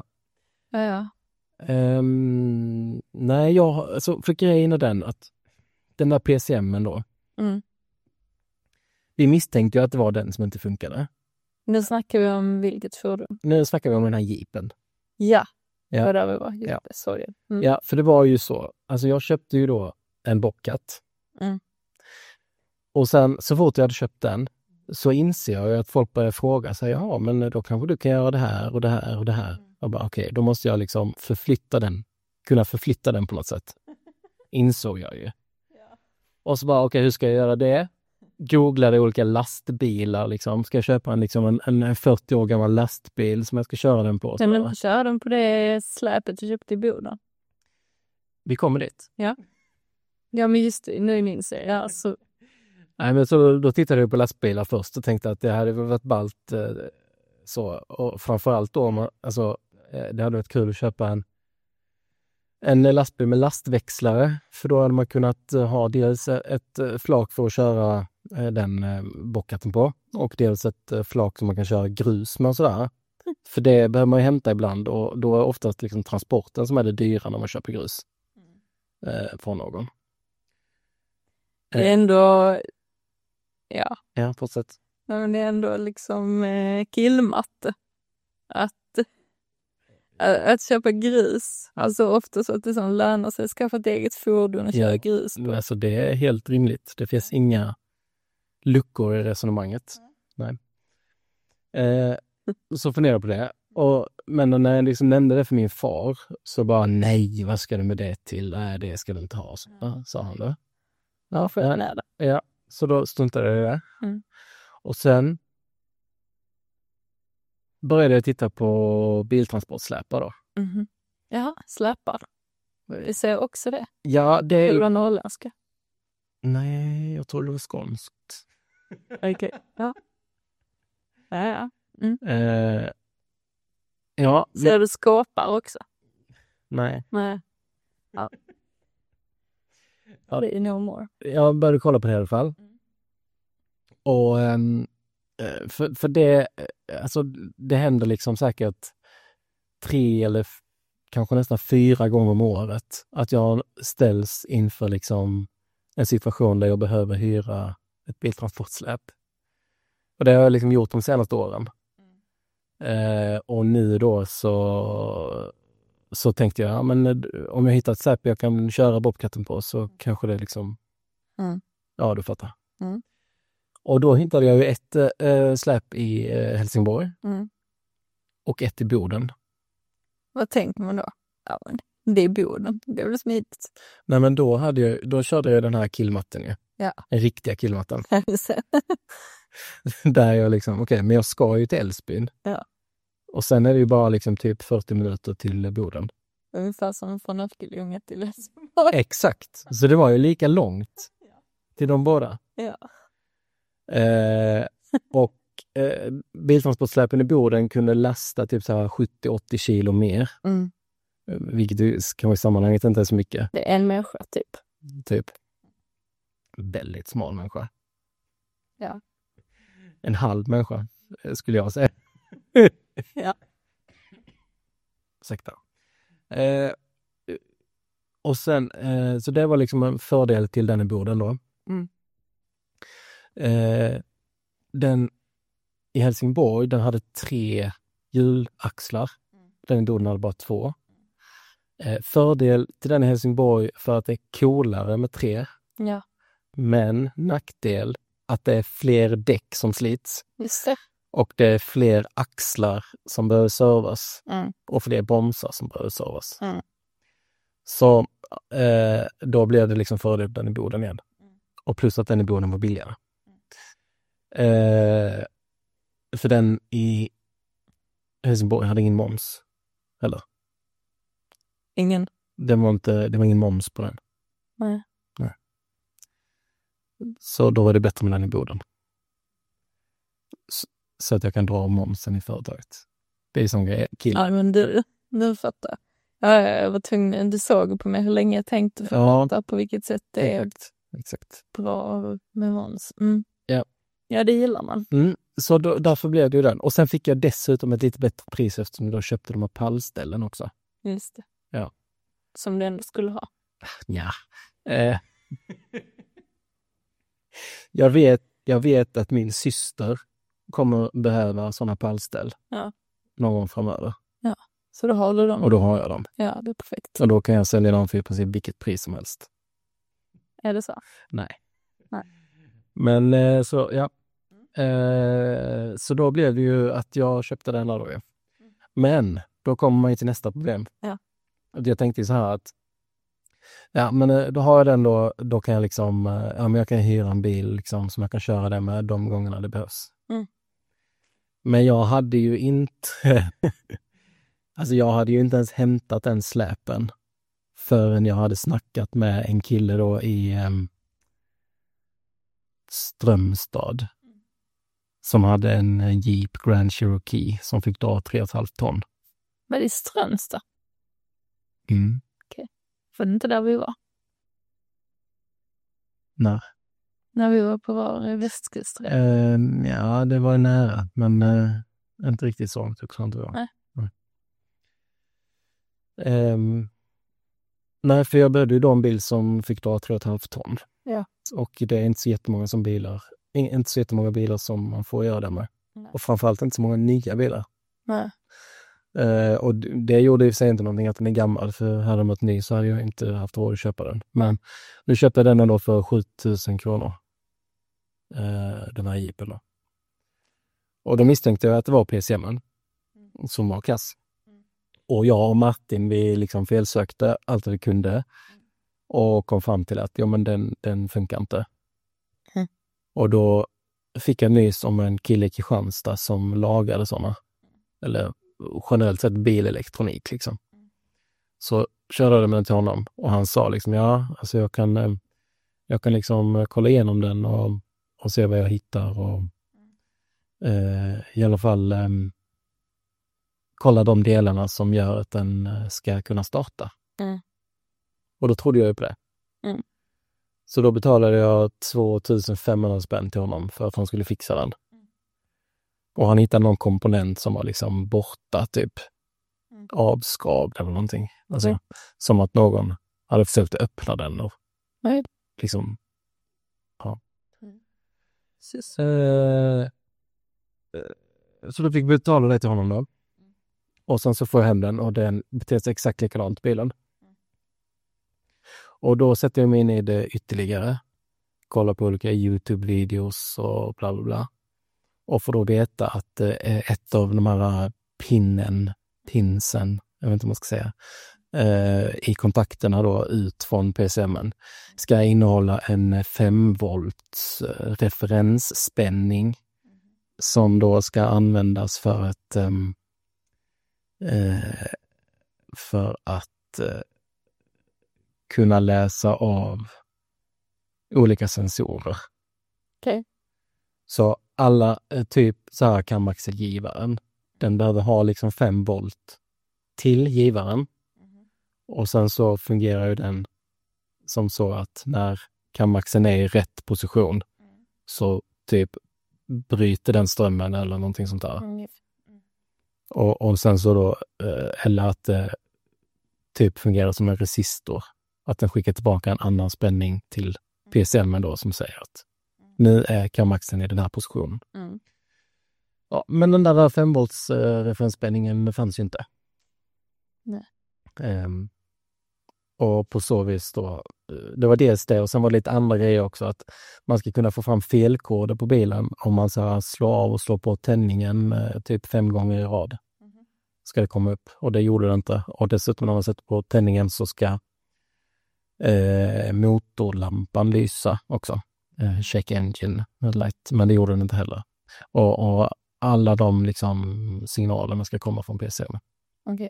Nej, alltså för grejen är den att den där PCM:en då. Vi misstänkte ju att det var den som inte funkade. Nu snackar vi om vilket fordon? Nu snackar vi om den här Jeepen. Ja. Vad där vi var. Ja. Sorry. Ja, för det var ju så. Alltså jag köpte ju då en Bobcat. Och sen så fort jag hade köpt den så inser jag att folk börjar fråga sig, ja men då kanske du kan göra det här och det här och det här. Jag bara okej, då måste jag liksom kunna förflytta den på något sätt. Insåg jag ju. Och så bara okej, hur ska jag göra det? Googlade olika lastbilar liksom. Ska jag köpa en 40 år gammal lastbil som jag ska köra den på? Kan du inte köra den på det släpet du köpte i Boden? Vi kommer dit. Ja. Ja, men just det, nu minns jag. Ja, så... Nej, men så då tittade jag på lastbilar först och tänkte att det hade varit ballt så. Och framförallt då, alltså, det hade varit kul att köpa en lastbil med lastväxlare. För då hade man kunnat ha dels ett flak för att köra den Bobcaten på. Och dels ett flak som man kan köra grus med och sådär. För det behöver man ju hämta ibland och då är oftast liksom transporten som är det dyra när man köper grus från någon. Det är ändå, ja, Ja, fortsätt. men det är ändå liksom killmatte. Att köpa grus. Alltså ofta så att det som lönar sig att skaffa ett eget fordon och köra grus på. Alltså det är helt rimligt. Det finns inga luckor i resonemanget. Nej. Så funderar jag på det. Men när jag liksom nämnde det för min far så bara nej, vad ska du med det till? Nej, det ska du inte ha, sa han då. Ja, för jag är det. Ja, så då struntade jag i det. Mm. Och sen började jag titta på biltransportsläpar då. Mm-hmm. Ja, släpar. Vi ser också det. Ja, det Det var är... norrländska. Nej, jag tror det var skånskt. Okej, ja. Ja. Mm. Ja. Ser du skåpar också? Nej. Ja. Ja. Det är no more. Jag började kolla på det i alla fall. Och för det, alltså det händer liksom säkert 3 eller kanske nästan 4 gånger om året att jag ställs inför liksom en situation där jag behöver hyra ett biltransportsläp. Och det har jag liksom gjort de senaste åren. Och nu då så tänkte jag, ja, men om jag hittar ett släp jag kan köra bobcatten på så kanske det liksom, ja du fattar. Mm. Och då hittade jag ju ett släp i Helsingborg och ett i Boden. Vad tänker man då? Ja, men det är Boden. Det är väl smidigt. Nej, men då körde jag den här killmatten ju. Ja. Den riktiga killmatten. Där jag liksom, okej, men jag ska ju till Älvsbyn. Ja. Och sen är det ju bara liksom typ 40 minuter till Boden. Ungefär som från Örkelljunga till Helsingborg. Exakt. Så det var ju lika långt till de båda. Ja. Och biltransportsläpen i Boden kunde lasta typ så här 70-80 kilo mer. Mm. Vilket kan vara i sammanhanget inte är så mycket. Det är en människa typ. Väldigt smal människa. Ja. En halv människa skulle jag säga. Ja. Ursäkta. Och sen, så det var liksom en fördel till den i Boden då. Mm. Den i Helsingborg, den hade 3 hjulaxlar. Den i Boden hade bara 2. Fördel till den i Helsingborg för att det är coolare med 3. Ja. Men nackdel att det är fler däck som slits. Just det. Och det är fler axlar som behöver servas. Mm. Och fler bromsar som behöver servas. Mm. Så då blev det liksom fördel den i Boden igen. Och plus att den i Boden var billigare. För den i Helsingborg hade ingen moms. Eller? Ingen? Det var ingen moms på den. Nej. Så då var det bättre med den i Boden. Så att jag kan dra av momsen i företaget. Det är som grej. Ja, men du fattar. Ja, jag var tvungen, du såg på mig hur länge jag tänkte fatta på vilket sätt det är exakt. bra med moms. Mm. Ja. Ja, det gillar man. Så därför blev det ju den. Och sen fick jag dessutom ett lite bättre pris eftersom jag då köpte de här pallställen också. Just det. Ja. Som du ändå skulle ha. Ja. Jag vet att min syster kommer behöva sådana pallställ någon gång framöver. Ja, så då har du dem. Och då har jag dem. Ja, det är perfekt. Och då kan jag sälja dem för i princip vilket pris som helst. Är det så? Nej. Nej. Men så, ja. Så då blev det ju att jag köpte den här då. Ja. Men då kommer man ju till nästa problem. Ja. Jag tänkte så här att ja, men då har jag den då kan jag liksom, ja men jag kan hyra en bil liksom som jag kan köra den med de gångerna det behövs. Mm. Men jag hade ju inte, alltså jag hade ju inte ens hämtat den släpen förrän jag hade snackat med en kille då i Strömstad som hade en Jeep Grand Cherokee som fick dra 3,5 ton. Men det är Strömstad? Mm. Okej. Var det inte där vi var? Nej. När vi var på vår västkust. Ja, det var nära, men Inte riktigt så långt också, inte jag. Nej. Nej, för jag behövde ju då en bil som fick dra 3,5 ton. Ja. Och det är inte så jättemånga inte så jättemånga bilar som man får göra det med. Nej. Och framförallt inte så många nya bilar. Nej. Och det gjorde i sig inte någonting att den är gammal, för hade den varit ny så hade jag inte haft råd att köpa den. Men nu köpte jag den ändå för 7,000 kronor. Den här jeepen då. Och då misstänkte jag att det var PCM:en som var kass. Och jag och Martin, vi liksom felsökte allt vad vi kunde och kom fram till att den funkar inte. Och då fick jag nys om en kille i Kristianstad som lagade sådana. Eller generellt sett bilelektronik liksom. Så körde jag med den till honom och han sa liksom alltså jag kan liksom kolla igenom den och se vad jag hittar och i alla fall kolla de delarna som gör att den ska kunna starta. Och då trodde jag ju på det. Så då betalade jag 2,500 spänn till honom för att han skulle fixa den. Och han hittade någon komponent som var liksom borta, typ avskavd eller någonting. Alltså, som att någon hade försökt öppna den och liksom, ja. Så då fick vi betala det till honom då. Och sen så får jag hem den och den beter sig exakt likadant, bilen. Och då sätter jag mig in i det ytterligare. Kollar på olika YouTube-videos och bla bla bla. Och får då veta att ett av de här pinsen, jag vet inte vad man ska säga, i kontakterna då ut från PCM:en ska innehålla en 5 volts referensspänning som då ska användas för att kunna läsa av olika sensorer. Okej. Så alla typ så här kammaxelgivaren, den behöver ha liksom 5 volt till givaren. Och sen så fungerar ju den som så att när kammaxeln är i rätt position så typ bryter den strömmen eller någonting sånt där. Och sen så då, eller att det typ fungerar som en resistor. Att den skickar tillbaka en annan spänning till PCM:en då som säger att nu är kammaxeln i den här positionen. Ja, men den där 5 volts referensspänningen fanns ju inte. Nej. Och på så vis då, det var dels det och sen var det lite andra grejer också, att man ska kunna få fram felkoder på bilen om man så här slår av och slår på tändningen typ 5 gånger i rad. Ska det komma upp, och det gjorde det inte. Och dessutom när man sätter på tändningen så ska motorlampan lysa också. Check engine light, men det gjorde den inte heller. Och alla de liksom signalerna ska komma från PCM. Okej.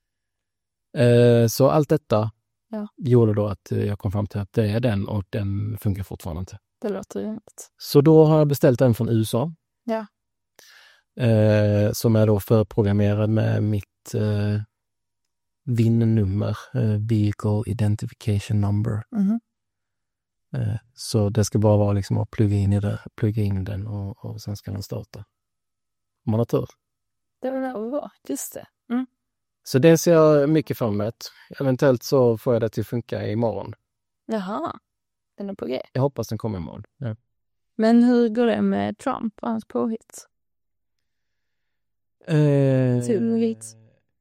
Så allt detta gjorde då att jag kom fram till att det är den, och den funkar fortfarande inte. Det låter rimligt. Så då har jag beställt den från USA. Ja. Som är då förprogrammerad med mitt VIN-nummer, Vehicle Identification Number. Så det ska bara vara liksom att plugga in den och sen ska den starta. Om man har tur. Det var det var, just det. Så det ser jag mycket fram emot. Eventuellt så får jag det till funka imorgon. Jaha, den är på G. Jag hoppas den kommer imorgon. Ja. Men hur går det med Trump och hans påhitt? Tulligt.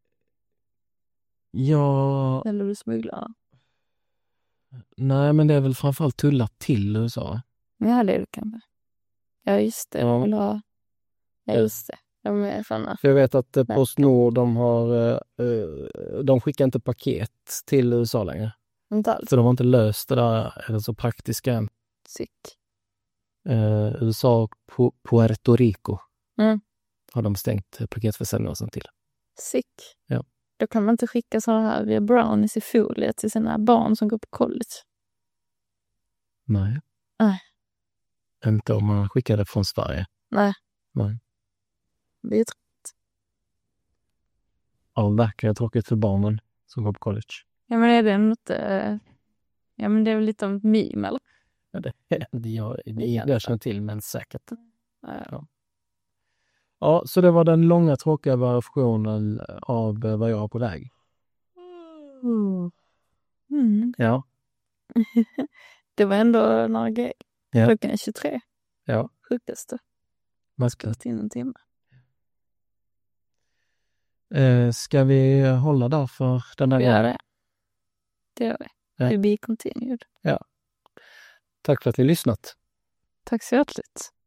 Ja... Eller du smugglar? Nej, men det är väl framförallt tullar till USA. Ja, det är det kanske. Ja, just det. Ja. Ja, just det. De är såna. För jag vet att PostNord, de skickar inte paket till USA längre. Inte alls. För de har inte löst det där, eller så praktiska än. Sick. USA och Puerto Rico har de stängt paketförsäljning och sånt till. Sick. Ja. Då kan man inte skicka sådana här via brownies i folie till sina barn som går på college. Nej. Inte om man skickar det från Sverige. Nej. Det är tråkigt. Ja, verkligen tråkigt för barnen som går på college. Ja, men är det inte... Ja, men det är väl lite om ett meme, eller? Ja, det jag känner till, men säkert. Ja. Ja, så det var den långa tråkiga versionen av vad jag har på väg. Mm. Ja. Det var ändå några grejer. Ja. Klockan är 23. Ja. Sjukaste. Maskat. In en timme. Ska vi hålla där för den här Vi gör det. Det gör vi. Ja. To be continued. Tack för att ni lyssnat. Tack så hjärtligt.